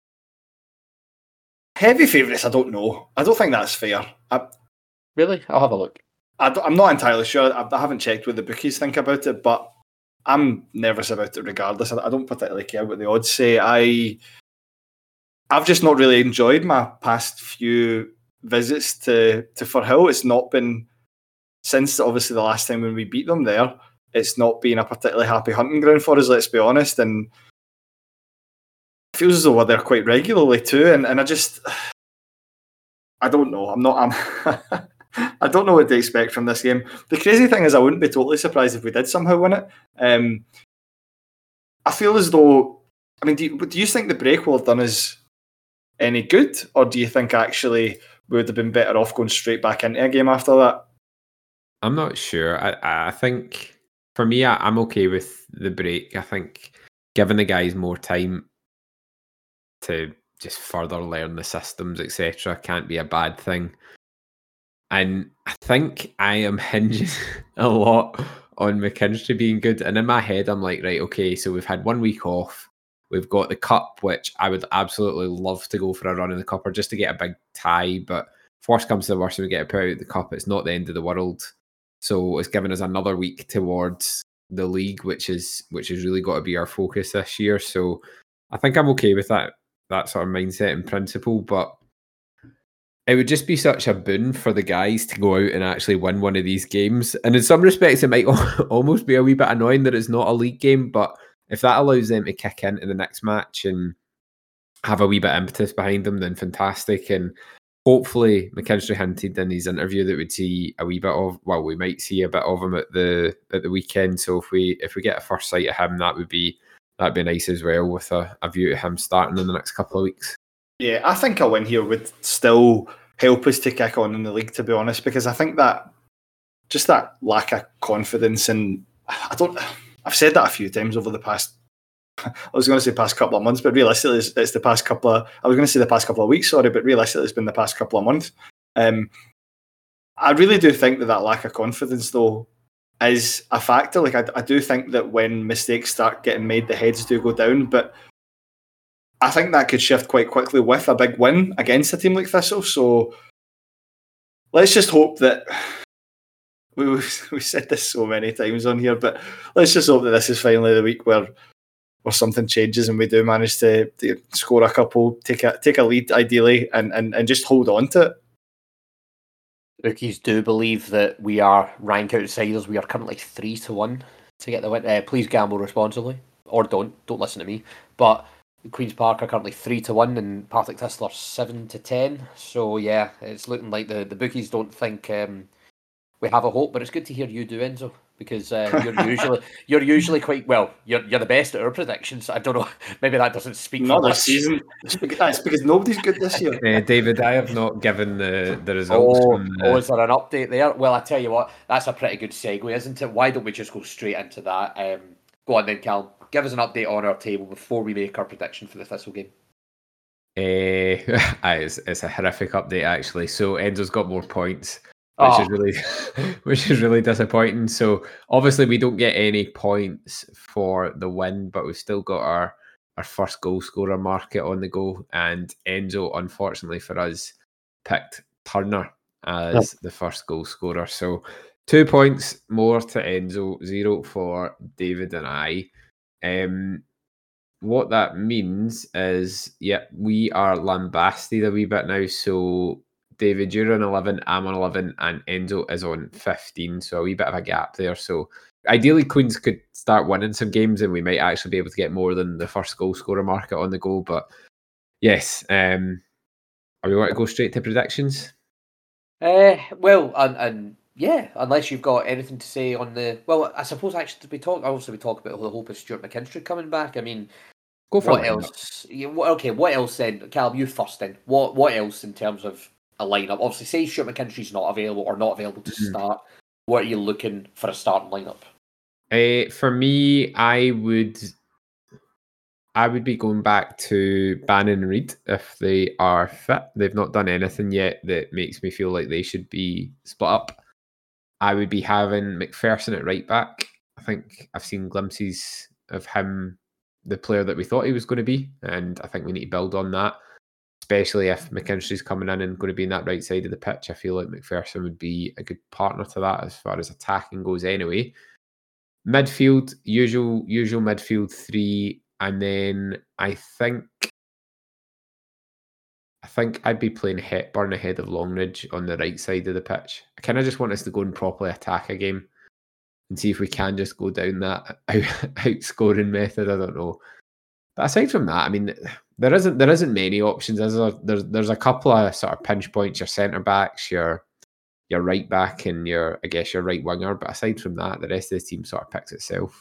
Heavy favourites? I don't know. I don't think that's fair. Really? I'll have a look. I'm not entirely sure. I haven't checked what the bookies think about it, but I'm nervous about it regardless. I don't particularly care what the odds say. I've just not really enjoyed my past few visits to Firhill. It's not been, since obviously the last time when we beat them there, it's not been a particularly happy hunting ground for us, let's be honest. And it feels as though we're there quite regularly too. And I don't know. I don't know what to expect from this game. The crazy thing is I wouldn't be totally surprised if we did somehow win it. I feel as though, I mean, do you think the break will have done us any good? Or do you think actually we would have been better off going straight back into a game after that? I'm not sure. I think for me, I'm okay with the break. I think giving the guys more time to just further learn the systems, etc., can't be a bad thing. And I think I am hinging a lot on McKinstry being good. And in my head, I'm like, right, okay, so we've had 1 week off. We've got the cup, which I would absolutely love to go for a run in the cup or just to get a big tie. But if worst comes to the worst and we get a put out of the cup, it's not the end of the world. So it's given us another week towards the league, which has really got to be our focus this year. So I think I'm okay with that sort of mindset in principle, but it would just be such a boon for the guys to go out and actually win one of these games. And in some respects, it might almost be a wee bit annoying that it's not a league game, but if that allows them to kick into the next match and have a wee bit of impetus behind them, then fantastic. And hopefully McKinstry hinted in his interview that we'd see a wee bit of, well, we might see a bit of him at the weekend. So if we get a first sight of him, that'd be nice as well, with a view to him starting in the next couple of weeks. Yeah, I think a win here would still help us to kick on in the league, to be honest, because I think that just that lack of confidence, and I've said that a few times over the past, I was going to say past couple of months, but realistically it's the past couple of, I was going to say the past couple of weeks, sorry, but realistically it's been the past couple of months. I really do think that lack of confidence, though, is a factor. Like, I do think that when mistakes start getting made, the heads do go down, but I think that could shift quite quickly with a big win against a team like Thistle. So let's just hope that we've said this so many times on here, but let's just hope that this is finally the week where something changes and we do manage to score a couple, take a lead ideally, and just hold on to it. Bookies do believe that we are rank outsiders. We are currently 3-1 to get the win. Please gamble responsibly, or don't listen to me. But Queen's Park are currently 3-1 and Partick Thistle are 7-10. So yeah, it's looking like the bookies don't think we have a hope. But it's good to hear you do, Enzo, because you're usually quite well. You're the best at our predictions. I don't know, maybe that doesn't speak not for this season. It's because nobody's good this year. David, I have not given the results. Is there an update there? Well, I tell you what, that's a pretty good segue, isn't it? Why don't we just go straight into that? Go on then, Cal. Give us an update on our table before we make our prediction for the Thistle game. It's a horrific update, actually. So Enzo's got more points, which is really disappointing. So obviously we don't get any points for the win, but we've still got our first goal scorer market on the go. And Enzo, unfortunately for us, picked Turner as the first goal scorer. So 2 points more to Enzo, 0 for David and I. What that means is, we are lambasted a wee bit now. So David, you're on 11, I'm on 11, and Enzo is on 15. So a wee bit of a gap there. So ideally, Queens could start winning some games, and we might actually be able to get more than the first goal scorer market on the go. But yes, are we want to go straight to predictions? Well, and Yeah, unless you've got anything to say on the... Well, I suppose actually we talk about the hope of Stuart McKinstry coming back. I mean, Go for what lineup. else? Okay, what else then? Calum, you first then. What else in terms of a lineup? Obviously, say Stuart McKinstry's not available to start. What are you looking for a starting lineup? For me, I would be going back to Bannon and Reid if they are fit. They've not done anything yet that makes me feel like they should be split up. I would be having McPherson at right back. I think I've seen glimpses of him, the player that we thought he was going to be, and I think we need to build on that, especially if McKinstry's coming in and going to be in that right side of the pitch. I feel like McPherson would be a good partner to that as far as attacking goes anyway. Midfield, usual midfield three, and then I think I'd be playing Hepburn ahead of Longridge on the right side of the pitch. I kind of just want us to go and properly attack a game and see if we can just go down that outscoring method. I don't know. But aside from that, I mean, there isn't many options. There's a couple of sort of pinch points. Your centre backs, your right back, and your right winger. But aside from that, the rest of the team sort of picks itself.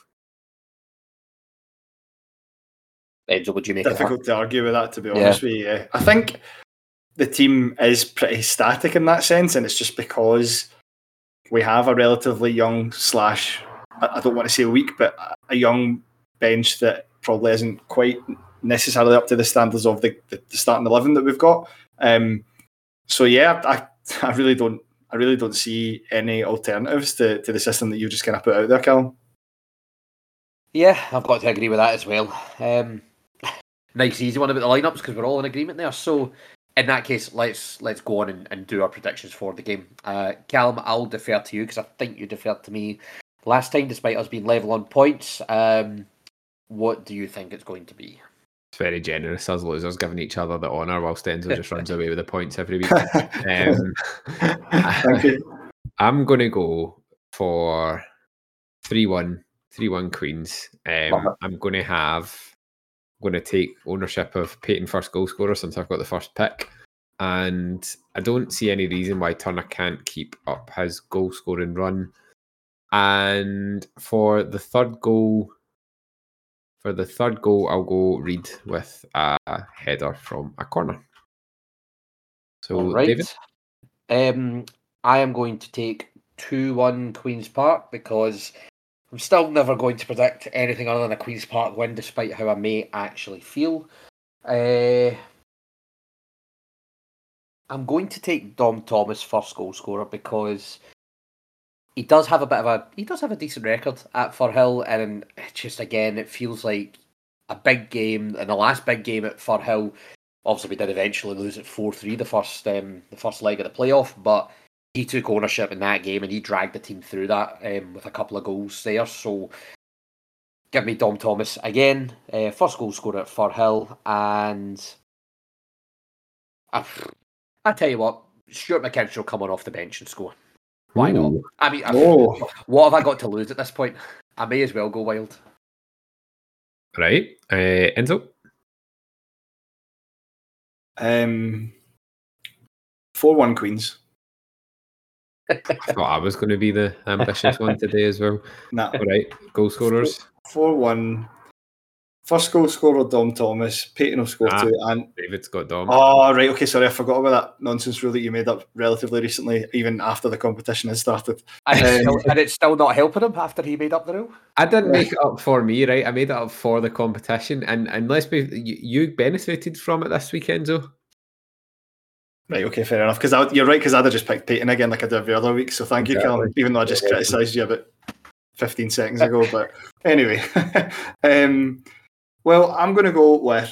Enzo, would you make Difficult to argue with that, to be honest with you. Yeah. I think the team is pretty static in that sense, and it's just because we have a relatively young I don't want to say weak, but a young bench that probably isn't quite necessarily up to the standards of the starting 11 that we've got. So yeah, I really don't see any alternatives to the system that you just kind of put out there, Callum. Yeah, I've got to agree with that as well. Nice easy one about the lineups because we're all in agreement there. So in that case, let's go on and do our predictions for the game. Callum, I'll defer to you because I think you deferred to me last time, despite us being level on points. What do you think it's going to be? It's very generous, us losers giving each other the honour whilst Enzo just runs away with the points every week. Thank you. I'm going to go for 3-1 Queens. I'm going to take ownership of Peyton first goal scorer since I've got the first pick. And I don't see any reason why Turner can't keep up his goal scoring run. And for the third goal, I'll go Reid with a header from a corner. So, all right. David? I am going to take 2-1 Queen's Park because I'm still never going to predict anything other than a Queen's Park win, despite how I may actually feel. I'm going to take Dom Thomas first goal scorer because he does have a decent record at Firhill, and it feels like a big game. In the last big game at Firhill, obviously we did eventually lose at 4-3 the first leg of the playoff, but he took ownership in that game and he dragged the team through that with a couple of goals there. So give me Dom Thomas again, first goal scorer at Firhill, and I tell you what, Stuart McKinstry will come on off the bench and score. Why not? I mean, what have I got to lose at this point? I may as well go wild. Right. Enzo? 4-1 Queens. I thought I was going to be the ambitious one today as well. Nah. All right, goal scorers. 4-1. First goal scorer, Dom Thomas. Peyton will score 2. And David's got Dom. Oh, right. Okay, sorry. I forgot about that nonsense rule that you made up relatively recently, even after the competition had started. And it's still not helping him after he made up the rule? I didn't make it up for me, right? I made it up for the competition. And let's be... You benefited from it this weekend, Enzo. Right, okay, fair enough. Because you're right, because I'd have just picked Peyton again like I did every other week. So thank you, Callum, even though I just criticised you about 15 seconds ago. But anyway... Well, I'm going to go with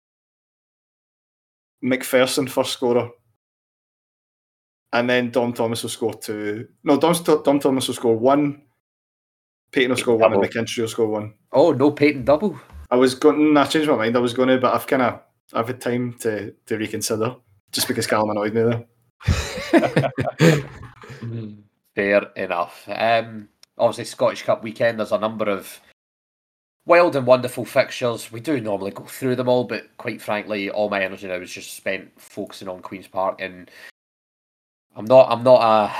McPherson first scorer, and then Dom Thomas will score 2. No, Dom Thomas will score 1. Peyton will score 1, and McKinstry will score 1. Oh, no Peyton double. I changed my mind. I was going to, but I've had time to reconsider just because Callum annoyed me there. Fair enough. Obviously, Scottish Cup weekend. There's a number of wild and wonderful fixtures. We do normally go through them all, but quite frankly, all my energy now is just spent focusing on Queen's Park, and I'm not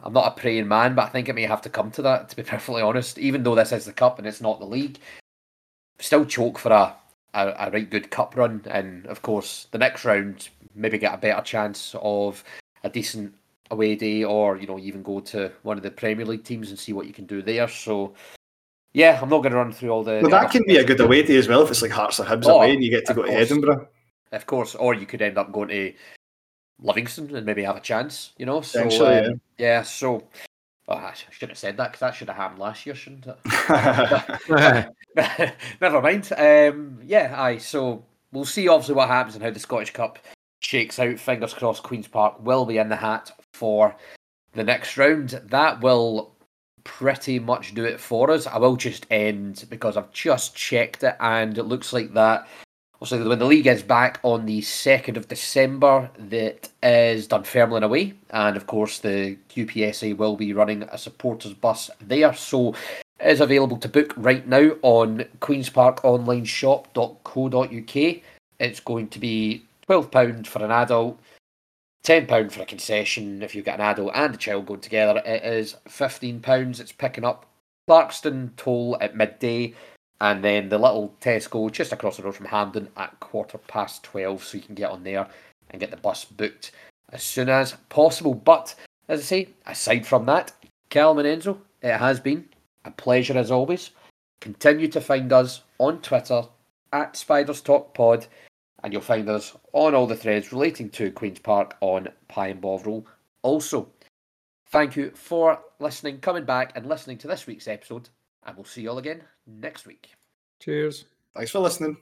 I'm not a praying man, but I think it may have to come to that, to be perfectly honest. Even though this is the cup and it's not the league, still choke for a right good cup run. And of course, the next round, maybe get a better chance of a decent away day, or even go to one of the Premier League teams and see what you can do there. So yeah, I'm not going to run through all the. Well, that can be a good away day as well if it's like Hearts or Hibs away and you get to go to Edinburgh. Of course, or you could end up going to Livingston and maybe have a chance, So yeah. So I shouldn't have said that, because that should have happened last year, shouldn't it? Never mind. So we'll see obviously what happens and how the Scottish Cup shakes out. Fingers crossed Queen's Park will be in the hat for the next round. That will pretty much do it for us. I will just end, because I've just checked it, and it looks like that obviously when the league is back on the 2nd of December, that is Dunfermline away, and of course the QPSA will be running a supporters bus there, so it is available to book right now on queensparkonlineshop.co.uk. It's going to be £12 for an adult, £10 for a concession if you've got an adult and a child going together. It is £15. It's picking up Clarkston toll at midday, and then the little Tesco just across the road from Hampden at 12:15, so you can get on there and get the bus booked as soon as possible. But as I say, aside from that, Callum and Enzo, it has been a pleasure as always. Continue to find us on Twitter at Spiders Talk Pod, and you'll find us on all the threads relating to Queen's Park on Pie and Bovril. Also, thank you for listening, coming back and listening to this week's episode, and we'll see you all again next week. Cheers. Thanks for listening.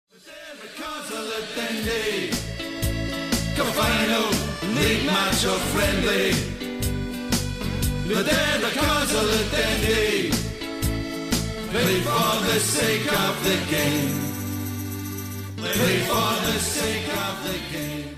Final league match of friendly. Play for the sake of the game. Play for the sake of the game.